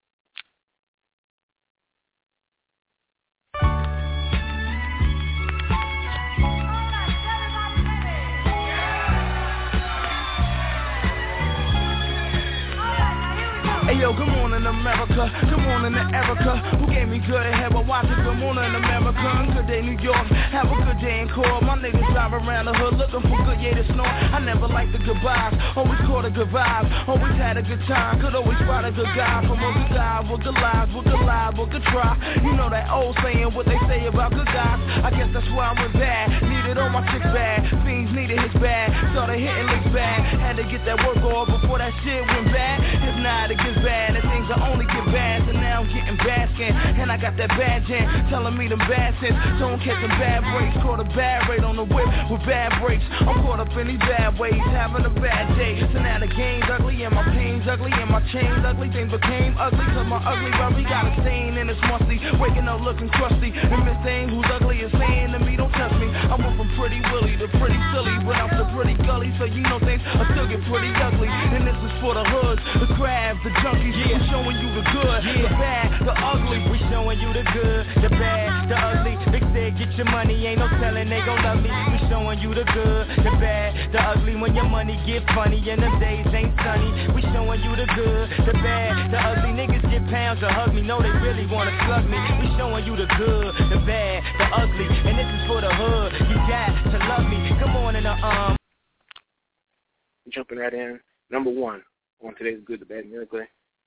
Hey yo, good morning America, good morning to Erica, who gave me good head while watching Good Morning America. Good day New York, have a good day in court. My niggas drive around the hood looking for good, yeah, to snort. I never liked the goodbyes, always caught a good vibe, always had a good time, could always spot a good guy. From a good guy, with good lives, with good lives, with good try. You know that old saying, what they say about good guys. I guess that's why I went bad, needed all my chicks bad, fiends needed his bad, started hitting licks bad, had to get that work off before that shit went bad. If not, it gets bad, and things I only get bad, and now I'm getting basking, and I got that bad gen, telling me them bad sins, don't catch them bad breaks, caught a bad rate on the whip with bad breaks, I'm caught up in these bad ways, having a bad day, so now the game's ugly, and my pain's ugly, and my chain's ugly, things became ugly, cause my ugly brother got a stain and it's musty, waking up looking crusty, and Miss Thing who's ugly is saying to me, don't touch me, I went from pretty Willie to pretty silly, went up to pretty gully, so you know things I still get pretty ugly, and this is for the hoods, the crabs, the junkies, yeah. We're showing you the good, yeah. The bad, the ugly. We showing you the good, the bad, the ugly. They said get your money, ain't no telling they gon' love me. We showing you the good, the bad, the ugly. When your money get funny and them days ain't sunny. We showing you the good, the bad, the ugly. Niggas get pounds to hug me, know they really wanna slug me. We showing you the good, the bad, the ugly. And this is for the hood, you got to love me. Come on in the um. Jumping right in, number one on today's good, the bad, and the ugly.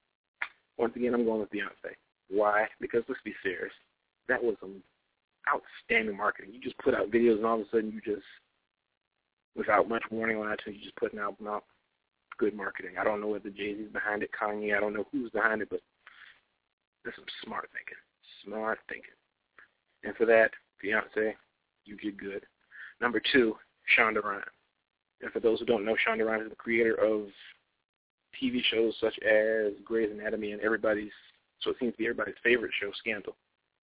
Once again, I'm going with Beyonce. Why? Because let's be serious. That was some outstanding marketing. You just put out videos, and all of a sudden, you just, without much warning on it, you just put an album out. Good marketing. I don't know whether Jay-Z's behind it, Kanye. I don't know who's behind it, but there's some smart thinking. Smart thinking. And for that, Beyonce, you did good. Number two, Shonda Rhimes. And for those who don't know, Shonda Rhimes is the creator of T V shows such as Grey's Anatomy and everybody's, so it seems to be everybody's favorite show, Scandal.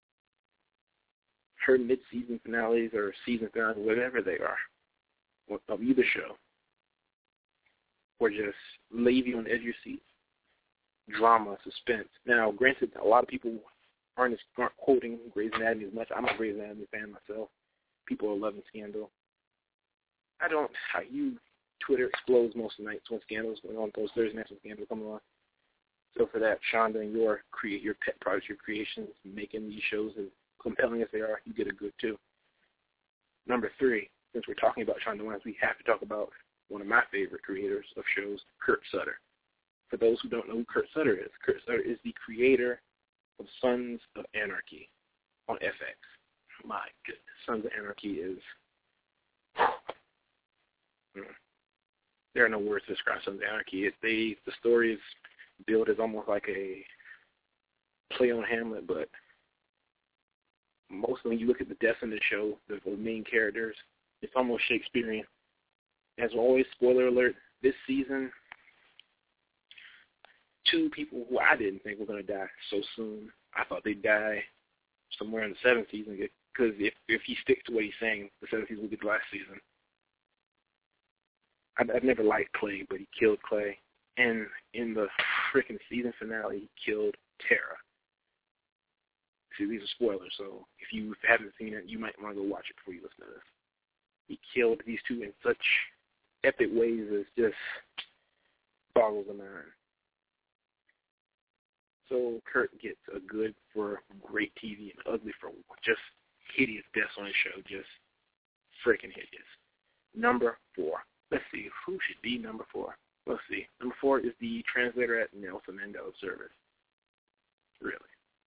Her mid-season finales or season finales, whatever they are, of either show, or just leave you on the edge of your seat. Drama, suspense. Now, granted, a lot of people aren't, aren't quoting Grey's Anatomy as much. I'm a Grey's Anatomy fan myself. People are loving Scandal. I don't, how you... Twitter explodes most of the nights when Scandal's going on, those Thursday nights when Scandal coming on. So for that, Shonda and your create your pet projects, your creations, making these shows as compelling as they are, you get a good too. Number three, since we're talking about Shonda Rhimes, we have to talk about one of my favorite creators of shows, Kurt Sutter. for those who don't know who Kurt Sutter is, Kurt Sutter is the creator of Sons of Anarchy on F X. My goodness, Sons of Anarchy is... There are no words to describe Sons of Anarchy. It, they, the story is built as almost like a play on Hamlet, but mostly when you look at the deaths in the show, the, the main characters, it's almost Shakespearean. As always, spoiler alert, this season, two people who I didn't think were going to die so soon. I thought they'd die somewhere in the seventh season, because if, if he sticks to what he's saying, the seventh season will be the last season. I've, I've never liked Clay, but he killed Clay. And in the freaking season finale, he killed Tara. See, these are spoilers, so if you haven't seen it, you might want to go watch it before you listen to this. He killed these two in such epic ways as just boggles the mind. So Kurt gets a good for great T V and ugly for just hideous deaths on his show, just freaking hideous. Number four. Let's see, who should be number four? Let's see. Number four is the translator at Nelson Mandela Service. Really.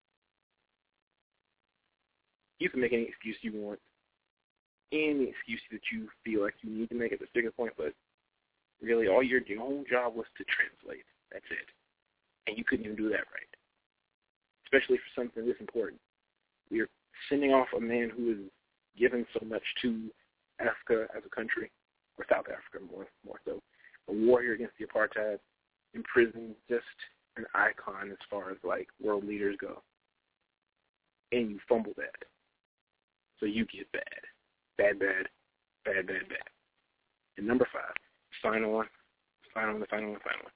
You can make any excuse you want, any excuse that you feel like you need to make at this particular point, but really all your, your whole job was to translate. That's it. And you couldn't even do that right, especially for something this important. We're sending off a man who has given so much to Africa as a country, or South Africa more, more so, a warrior against the apartheid, in prison, just an icon as far as, like, world leaders go. And you fumble that. So you get bad. Bad, bad, bad, bad, bad. And number five, final one, final one, the final one, the final one.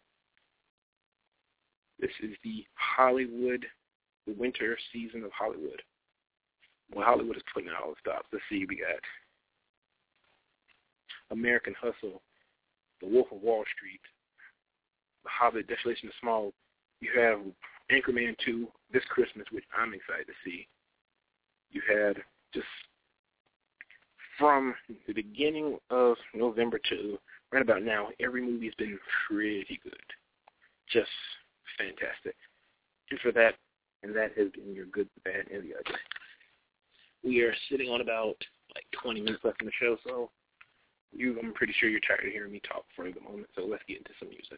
This is the Hollywood, the winter season of Hollywood. Well, Hollywood is putting out all the stops. Let's see, we got American Hustle, The Wolf of Wall Street, The Hobbit, Desolation of Small. You have Anchorman two this Christmas, which I'm excited to see. You had just from the beginning of November to right about now, every movie's been pretty good. Just fantastic. And for that, and that has been your good, the bad, and the ugly. We are sitting on about like twenty minutes left in the show, so you, I'm pretty sure you're tired of hearing me talk for the moment, so let's get into some music.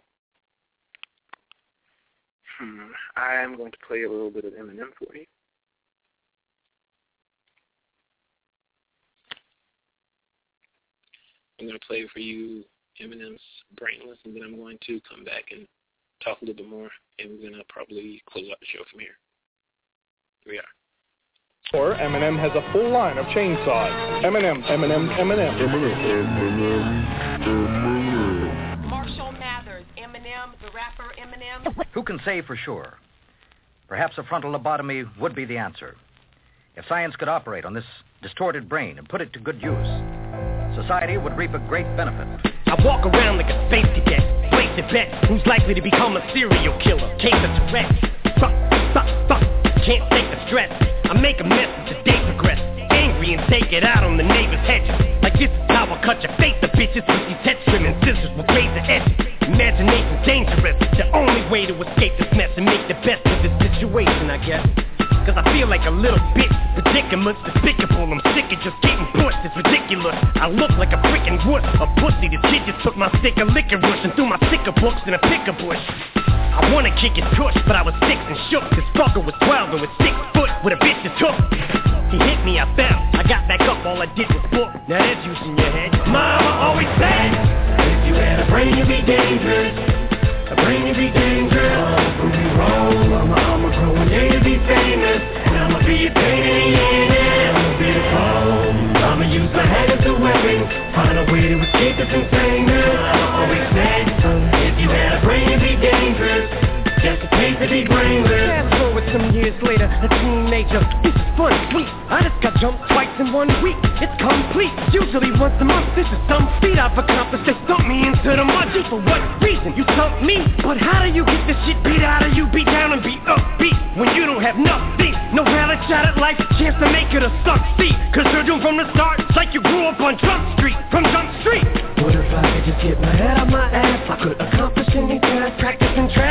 Hmm. I am going to play a little bit of Eminem for you. I'm going to play for you Eminem's Brainless, and then I'm going to come back and talk a little bit more, and we're going to probably close out the show from here. Here we are. Or Eminem has a full line of chainsaws. Eminem, Eminem, Eminem. Marshall Mathers, Eminem, the rapper Eminem. Who can say for sure? Perhaps a frontal lobotomy would be the answer. If science could operate on this distorted brain and put it to good use, society would reap a great benefit. I walk around like a space cadet, place a bet, who's likely to become a serial killer, case of Tourette's. Fuck, fuck, fuck, can't take the stress. I make a mess as the day progress, angry and take it out on the neighbor's hedges. Like this is how I cut your face, the bitches with these head trimming scissors will raise the edges. Imagination's dangerous, the only way to escape this mess and make the best of this situation, I guess. Cause I feel like a little bitch, predicaments despicable. I'm sick of just getting pushed, it's ridiculous. I look like a freaking wuss, a pussy. This kid just took my stick of licorice and threw my sticker books in a picker bush. I wanna kick his tush, but I was six and shook. This fucker was twelve and was six foot with a bitch that took. He hit me, I fell, I got back up, all I did was book. Now there's juice in your head. Mama always said, if you had a brain you'd be dangerous. A brain you'd be dangerous. I'ma prove you wrong, mama, I'ma grow one day to be famous. And I'ma be a pain, I'ma be a phone. I'ma use my head as a weapon, find a way to escape this insaneness. Mama always said, if you had a brain you'd be dangerous. Just a taste to be brainless. Fast forward some years later, a teenager. This is fun, sweet. I just got jumped twice in one week. It's complete. Usually once a month. This is some feat I've accomplished. They stumped me into the mud. Just for what reason? You stumped me. But how do you get this shit beat out of you? Beat down and be upbeat when you don't have nothing. No valid shot at life, chance to make it or succeed. Cause you're doomed from the start. It's like you grew up on Jump Street. From Jump Street. What if I could just get my head out my ass? I could accomplish any task, practice and track.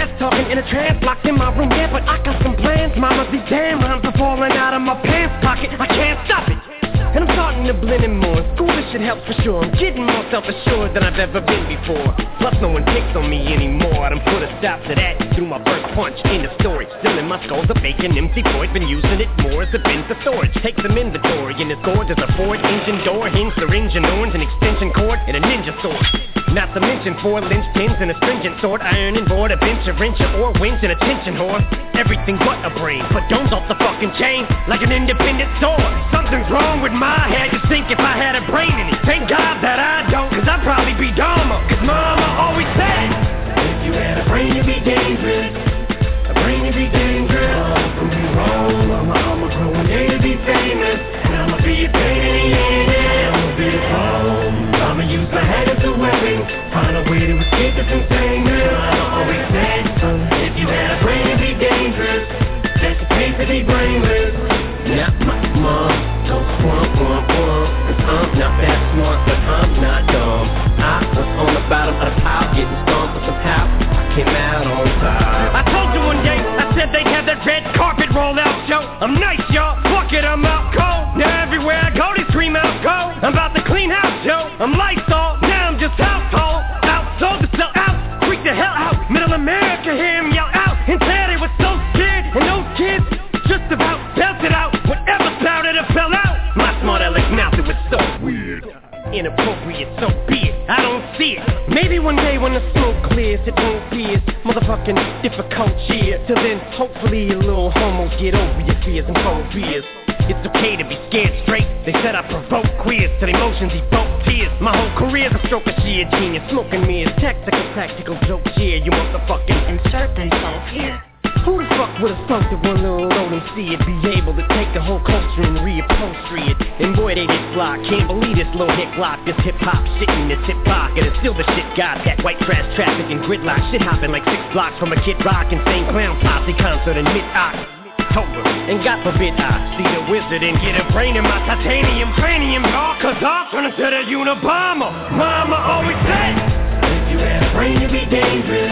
in a trance, locked in my room, yeah, but I got some plans. Mama, these damn rhymes are falling out of my pants pocket. I can't stop it. And I'm starting to blend in more. School, this shit helps for sure. I'm getting more self-assured than I've ever been before. Plus, no one picks on me anymore. I done put a stop to that through my first punch in the story. Still in my skull's a vacant empty void. Been using it more as a bin for storage. Take some inventory in this gorge. There's a Ford engine door, hinge, syringe, and orange, an extension cord, and a ninja sword. Not to mention four lynch pins and a stringent sword. Iron and board, a bench, a wrench, or winch, and a tension whore. Everything but a brain, but don't off the fucking chain like an independent sword. Something's wrong with my head. You think if I had a brain in it. Thank God that I don't, cause I'd probably be dumber. Cause mama always said, if you had a brain, you'd be dangerous. A brain, you'd be dangerous. I'ma prove you wrong. Mama, I'ma grow one day to be famous. And I'ma be a pain in the ass. I'ma be a phone. I'ma use my head as a weapon. Find a way to escape this insaneness. Mama always said, son, if you had a brain, you'd be dangerous. That's the case to be brainless. Not my mom. Don't swamp, swamp, swamp. Cause I'm not that smart, but I'm not dumb. I was on the bottom of the pile, getting stomped, but somehow I came out on top. I told you one day, I said they'd have that red carpet roll out show. I'm nice, y'all. Fuck it, I'm out cold. Now everywhere I go, they scream out go. I'm about to clean house, yo. I'm Lysol. Now I'm just household. Out, sold to sell out. Freak the hell out. Middle America, hear him yell out. And tell they were so scared. And those kids just about belted out. Whatever spouted or fell out. My smart aleck mouth, it was so weird. Inappropriate, so be it. I don't see it. Maybe one day when the smoke clears, it won't be as motherfucking difficult year. Till then, hopefully you little homos get over your fears and phobias. It's okay to be scared straight. They said I provoke queers till emotions evoke tears. My whole career's a stroke of sheer genius. Smoking me is tactical, practical jokes here. You motherfucking insert themselves here. Who the fuck would've thought that one little old M C would be able to take the whole culture and reupholstery it? And boy, they hit block. Can't believe this little hit block. This hip-hop shit in this hip pocket. It's still the shit got that white trash traffic and gridlock. Shit hopping like six blocks from a Kid Rock insane clown posse concert in mid-October. And God forbid I see the wizard and get a brain in my titanium cranium, y'all. Cause I'll turn into the Unabomber. Mama always said, if you had a brain, you'd be dangerous.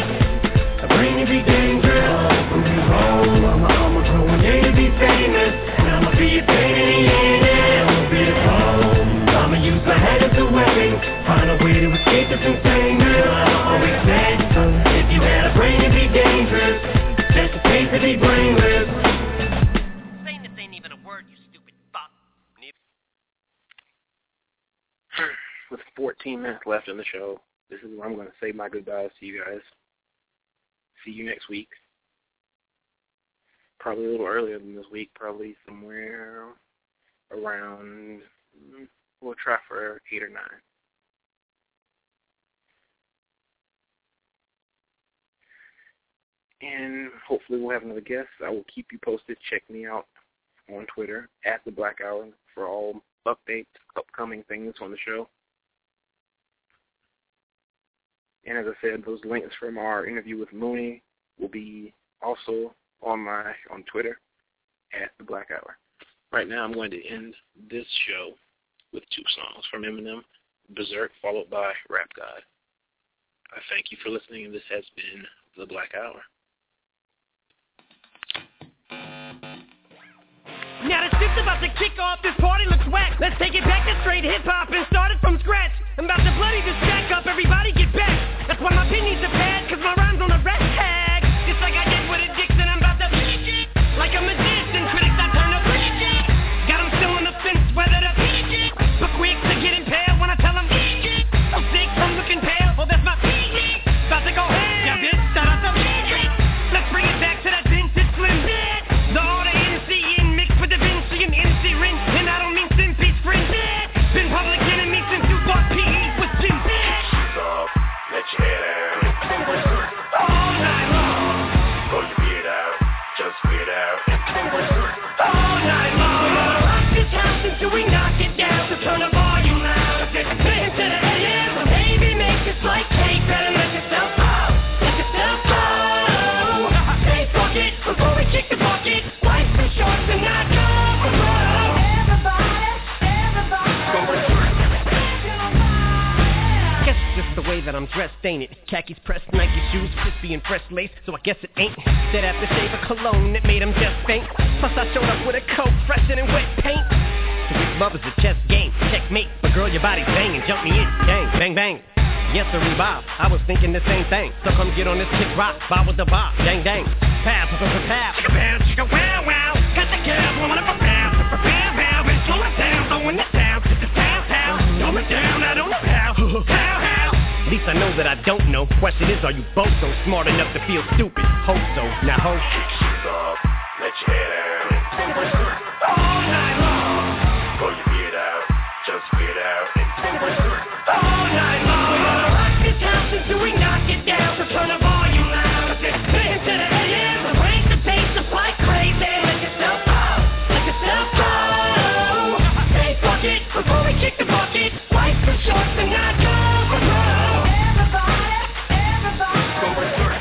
A brain, you'd be dangerous. I'ma prove you wrong. Mama, I'ma grow one day to be famous. And I'ma be a pain in the ass. I'ma be a phone. I'ma use my head as a weapon. Find a way to escape this insaneness. Mama always said, son, if you had a brain, you'd be dangerous. That's the case to be brainless. Saying this ain't even a word, you stupid fuck. With fourteen minutes left in the show, this is where I'm going to say my goodbyes to you guys. See you next week. Probably a little earlier than this week. Probably somewhere around, we'll try for eight or nine. And hopefully we'll have another guest. I will keep you posted. Check me out on Twitter, at The Black Hour, for all updates, upcoming things on the show. And as I said, those links from our interview with Mooney will be also on my on Twitter at The Black Hour. Right now I'm going to end this show with two songs from Eminem, Berserk, followed by Rap God. I thank you for listening, and this has been The Black Hour. Now the shit's about to kick off, this party looks whack. Let's take it back to straight hip-hop and start it from scratch. I'm about to bloody this jack up, everybody get back. That's why my pen needs a pad, cause my rhyme's on a red tag. Just like I did with Addiction, I'm about to beat it. Like a magician, critics I turn to preach it. Got them still on the fence, whether to beat it. But quick to get impaled when I tell them eat it. I'm sick from looking pale, oh that's my P G. About to go ham, yeah bitch, shout out to me. Let's bring it back to that vintage slim bit. The order N C in mixed with Da Vinci and M C Rin. And I don't mean Stimpy's friend. Been public enemy since you thought P E was Jim. Let your head out. All night I'm dressed, ain't it? Khakis pressed, Nike shoes, crispy and fresh lace, so I guess it ain't that aftershave of cologne that made him just faint. Plus I showed up with a coat fresher than wet paint. So this love is a chess game, checkmate. But girl, your body's banging, jump me in, gang, bang, bang. Yes, sir, Bob, I was thinking the same thing. So come get on this kick rock, bob with the bob, dang, dang. Pow, pow, pow, pow, pow, chicka, wow, wow. Got the gas, woman, up a pow, pow, pow, pow. And slow it down, throwing it down, to the pow, pow. Throw it down, I don't know how, pow, pow. At least I know that I don't know. Question is, are you both so smart enough to feel stupid? Hope so, now hope. Kick shoes off, let your head out. All night long. Pull your beard out, just spit out. All night long. Until we knock it down, so turn the volume loud. Listen to the A M, so raise the bass up like crazy. Let yourself go, let yourself go. Hey, fuck it, before we kick the bucket. Life is short, and not go, go, go. Everybody, everybody, go berserk.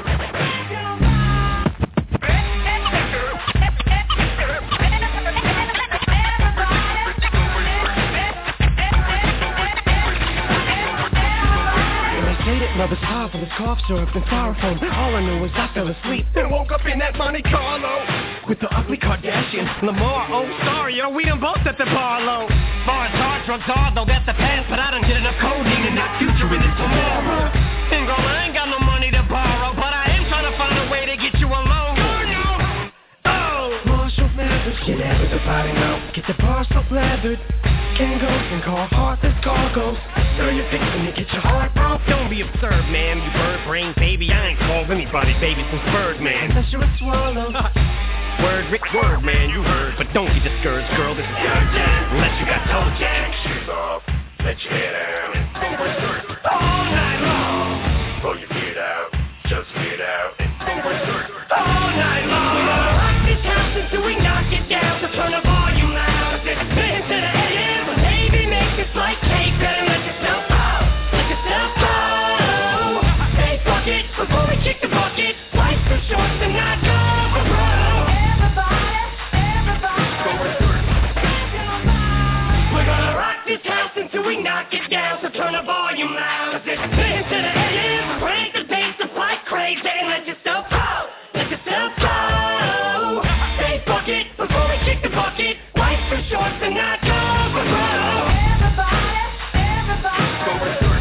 Love is hard from this cough syrup and styrofoam. All I knew is I fell asleep and woke up in that Monte Carlo with the ugly Kardashian, Lamar. Oh, sorry, yo, we done both at the bar low. Bars hard, drugs hard, though that's the past. But I done get enough codeine and not future in it tomorrow. And girl, I ain't got no money to borrow, but I am trying to find a way to get you alone. Oh, Marshall Mathers, get out with the body now. Get the bar so lathered. Kangos and call heartless cargoes. Stir your fix and you get your heart broke. Don't be absurd, man, you bird brain baby. I ain't called anybody baby since Birdman. Unless you're a swallow. Word, Rick, word, man, you heard. But don't be discouraged, girl, this is third jam. Unless you got toe jam. Shoes off, let your head out. All night long. Pull your beard out, just spit out. All night long. We're gonna rock this house until we knock it down. So turn the volume loud. Listen to the A M. When baby makes it like cake, better let yourself go. Let yourself go. Hey, fuck it, before we kick the bucket. Life's too short to not go, go, go. Everybody, everybody, go berserk. We're gonna rock this house until we knock it down. So turn the volume loud. Listen to the A M. Crank the bass up like crazy. And let yourself go. Let yourself go. Hey, fuck it, before we kick the bucket. Life's too short to not go, go, go. Everybody, everybody, go berserk.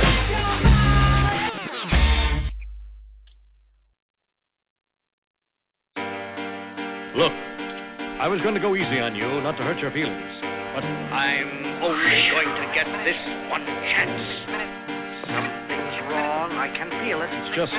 Look, I was going to go easy on you, not to hurt your feelings, but I'm only going to get this one chance. Something's wrong. I can feel it. it's just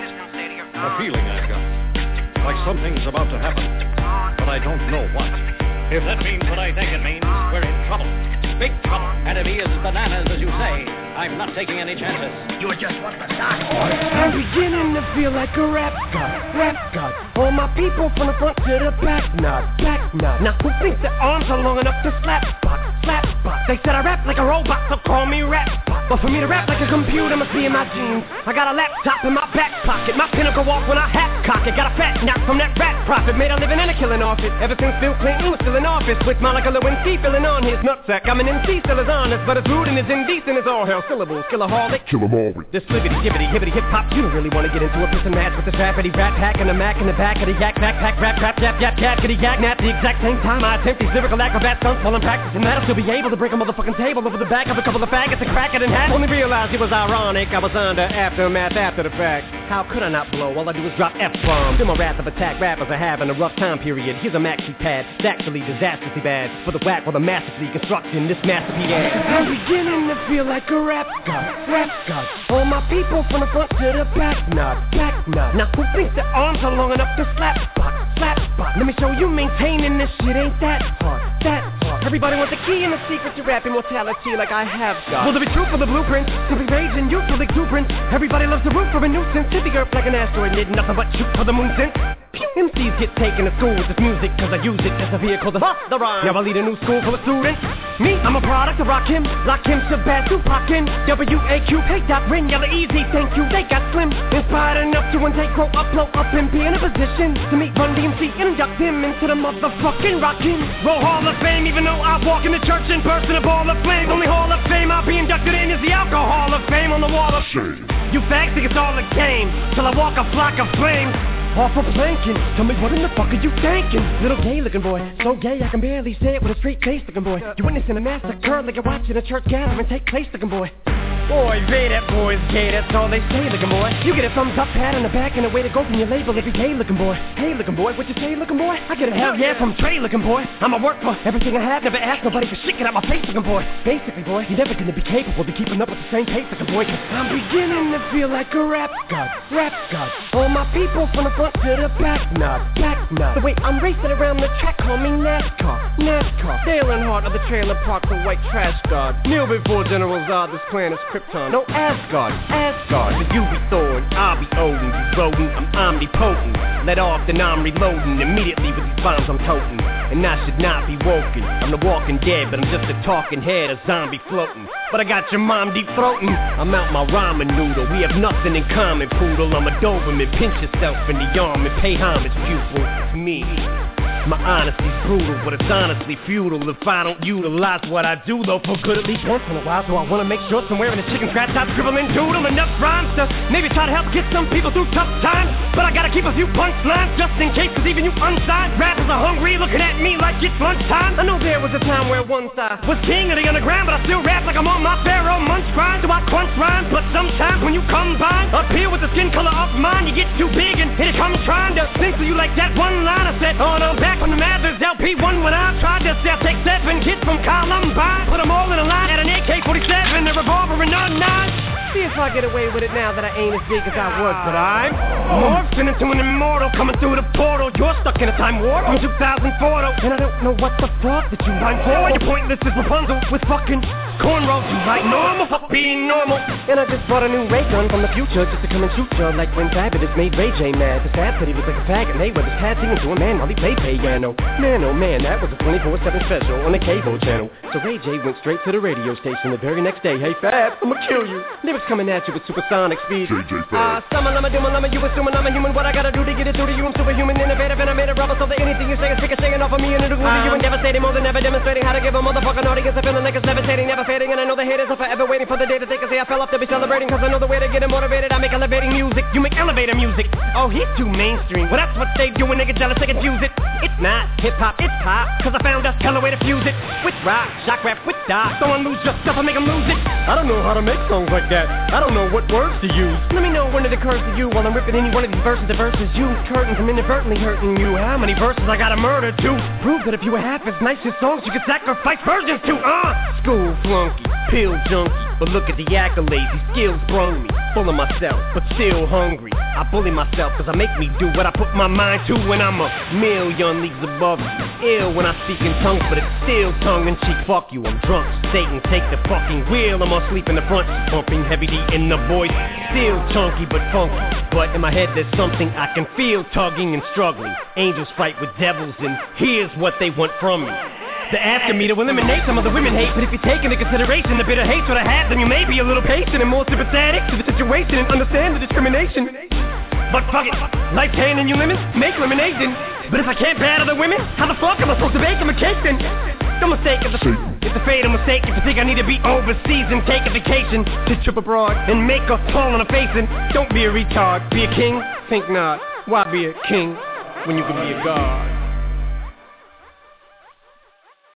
a feeling I've got. Like something's about to happen, but I don't know what. If that means what I think it means, we're in trouble. Big trouble. And if he is bananas, as you say, I'm not taking any chances. You're just one of the stars. I'm beginning to feel like a rap god, rap god. All my people from the front to the back, nod, back nod. Now who thinks their arms are long enough to slap box, slap box? They said I rap like a robot, so call me rap box. But for me to rap like a computer must be in my genes. I got a laptop in my back pocket, my pinnacle walk when I hat cock it. Got a fat knock from that rat profit, made a living and a killing off it. Ever since Bill Clinton was still in office, with Monica Lewinsky filling on his nutsack. I'm an M C, still as honest, but as rude and as indecent as all hell. Syllables, killaholic. Kill 'em all. This flibbity, gibbity, hibbity, hip hop. You don't really want to get into a piss and match with this rappity rap hack and the mac in the back of the yak backpack rap rap yap yap yap kitty yak nap. The exact same time I attempt these lyrical acrobat stunts while I'm practicing that, I'll still be able to break a motherfucking table over the back of a couple of faggots and crack it in half. Only realized it was ironic. I was under aftermath after the fact. How could I not blow? All I do is drop F-bombs. Feel my wrath of attack rappers are having a rough time period. Here's a maxi pad. It's actually disastrously bad. For the whack while the masterfully constructing this masterpiece. I'm beginning to feel like a rap god, rap god. All my people from the front to the back, nod, back nod. Now who thinks their arms are long enough to slap box, slap box? Let me show you maintaining this shit ain't that hard, that hard. Everybody wants the key and the secret to rap immortality like I have got. Will there be truth for the blueprint? Simply rage and youthful exuberance. Everybody loves to root for a nuisance. Hit the earth like an asteroid, need nothing but shoot for the moon since. M Cs get taken to school with this music, cause I use it as a vehicle to bust the rhyme. Now I lead a new school full of students. Me, I'm a product of Rock Him, Lock Him, Shabazz, Tupac, and W A Q, K dot, Ring, Yella, Easy, thank you, they got slim. Inspired enough to one day grow up, blow up, and be in a position to meet Run D M C and induct him into the motherfucking Rock Him Roll Hall of Fame. Even though I walk in the church and burst in a ball of flames, only Hall of Fame I'll be inducted in is the Alcohol of Fame on the wall of Shame. You fags think it's all a game, till I walk a flock of flames. Off a planking, tell me what in the fuck are you thinking? Little gay looking boy, so gay I can barely say it with a straight face looking boy. You witnessing a massacre like you're watching a church gathering take place looking boy. Boy, Ray, that boy's gay, that's all they say, looking boy. You get a thumbs up, pat on the back, and a way to go from your label if you gay, looking boy. Hey, looking boy, what you say, looking boy? I get a hell yeah from Trey, looking boy. I'ma work for everything I have, never ask nobody for shit, get out my face, looking boy. Basically, boy, you're never gonna be capable of keeping up with the same pace, looking boy, cause I'm beginning to feel like a rap god, rap god. All my people from the front to the back, nod, back nod. The way I'm racing around the track, call me NASCAR, NASCAR. Dale Earnhardt of the trailer park, the white trash god. Kneel before General Zod, this planet's Krypton. No Asgard, Asgard, cause you be Thor and I'll be Odin. You rodent, I'm omnipotent. Let off, then I'm reloading. Immediately with these bombs I'm toting. And I should not be woken. I'm the walking dead, but I'm just a talking head, a zombie floating. But I got your mom deep throating. I'm out my ramen noodle. We have nothing in common, poodle. I'm a Doberman. Pinch yourself in the arm and pay homage, pupil, to me. My honesty's brutal, but it's honestly futile if I don't utilize what I do, though, for good at least once in a while. So I wanna make sure somewhere in the chicken scratch top scribbling doodle enough rhymes to maybe try to help get some people through tough times. But I gotta keep a few punchlines just in case, cause even you unsigned rappers are hungry, looking at me like it's lunchtime. I know there was a time where one side was king of the underground, but I still rap like I'm on my Pharaoh munch grind. So I crunch rhymes, but sometimes when you combine up here with the skin color of mine, you get too big and here it comes trying to think to you like that one line I said. Oh no, back on the Mathers L P one when I tried to sell, take seven kids from Columbine, put them all in a line at an A K forty-seven, a revolver and a nine. See if I get away with it now that I ain't as big as I was, but I'm morphing into an immortal, coming through the portal. You're stuck in a time warp from two thousand four, though, and I don't know what the fuck that you mind for. You're pointless as Rapunzel with fucking cornrows. You like normal, fuck being normal. And I just bought a new ray gun from the future just to come and shoot you like when Fabulous made Ray J mad. The sad said he was like a faggot, and they were just passing to a man while he played piano. Man, oh man, that was a twenty-four seven special on the cable channel. So Ray J went straight to the radio station the very next day. Hey Fab, I'ma kill you. Lyrics coming at you with supersonic speed. J J Fab. Ah, uh, summer, lama, duma, lama, you assuming I'm a human. What I gotta do to get it through to you? I'm superhuman, innovative, and I made a rubber so that anything you say is sick of shaking off of me and it'll glue to you and devastating more than ever demonstrating how to give a motherfucking audience a feeling like it's devastating, never fading. And I know the haters are forever waiting for the day to take a say I fell off to be celebrating, cause I know the way to get it motivated. I make elevating music, you make elevator music. Oh, he's too mainstream. Well, that's what they do when they get jealous, they confuse it. It's not hip-hop, it's pop, cause I found a hella way to fuse it. With rock, shock rap, with dot. Don't lose your stuff and make them lose it. I don't know how to make songs like that. I don't know what words to use. Let me know when it occurs to you while I'm ripping any one of these verses to verses. You curtains, I'm inadvertently hurting you. How many verses I gotta murder to prove that if you were half as nice as songs, you could sacrifice virgins to? Uh, school flunky, pill junkie, but look at the accolades, these skills brung me. Full of myself, but still hungry. I bully myself cause I make me do what I put my mind to when I'm a million leagues above you. Ill when I speak in tongues, but it's still tongue in cheek. Fuck you, I'm drunk. Satan, take the fucking wheel. I'm asleep in the front, bumping heavy D in the voice. Still chunky but funky, but in my head there's something I can feel tugging and struggling. Angels fight with devils, and here's what they want from me. They're asking me to eliminate some of the women hate, but if you take into consideration the bitter hatred I have, then you may be a little patient and more sympathetic to the situation and understand the discrimination. But fuck it, life's handing you lemons, make lemonade then. But if I can't battle the women, how the fuck am I supposed to bake them a cake then? No mistake, it's a, it's a fatal mistake if you think I need to be overseas and take a vacation to trip abroad and make a fall on a face. And don't be a retard, be a king, think not. Why be a king when you can be a god?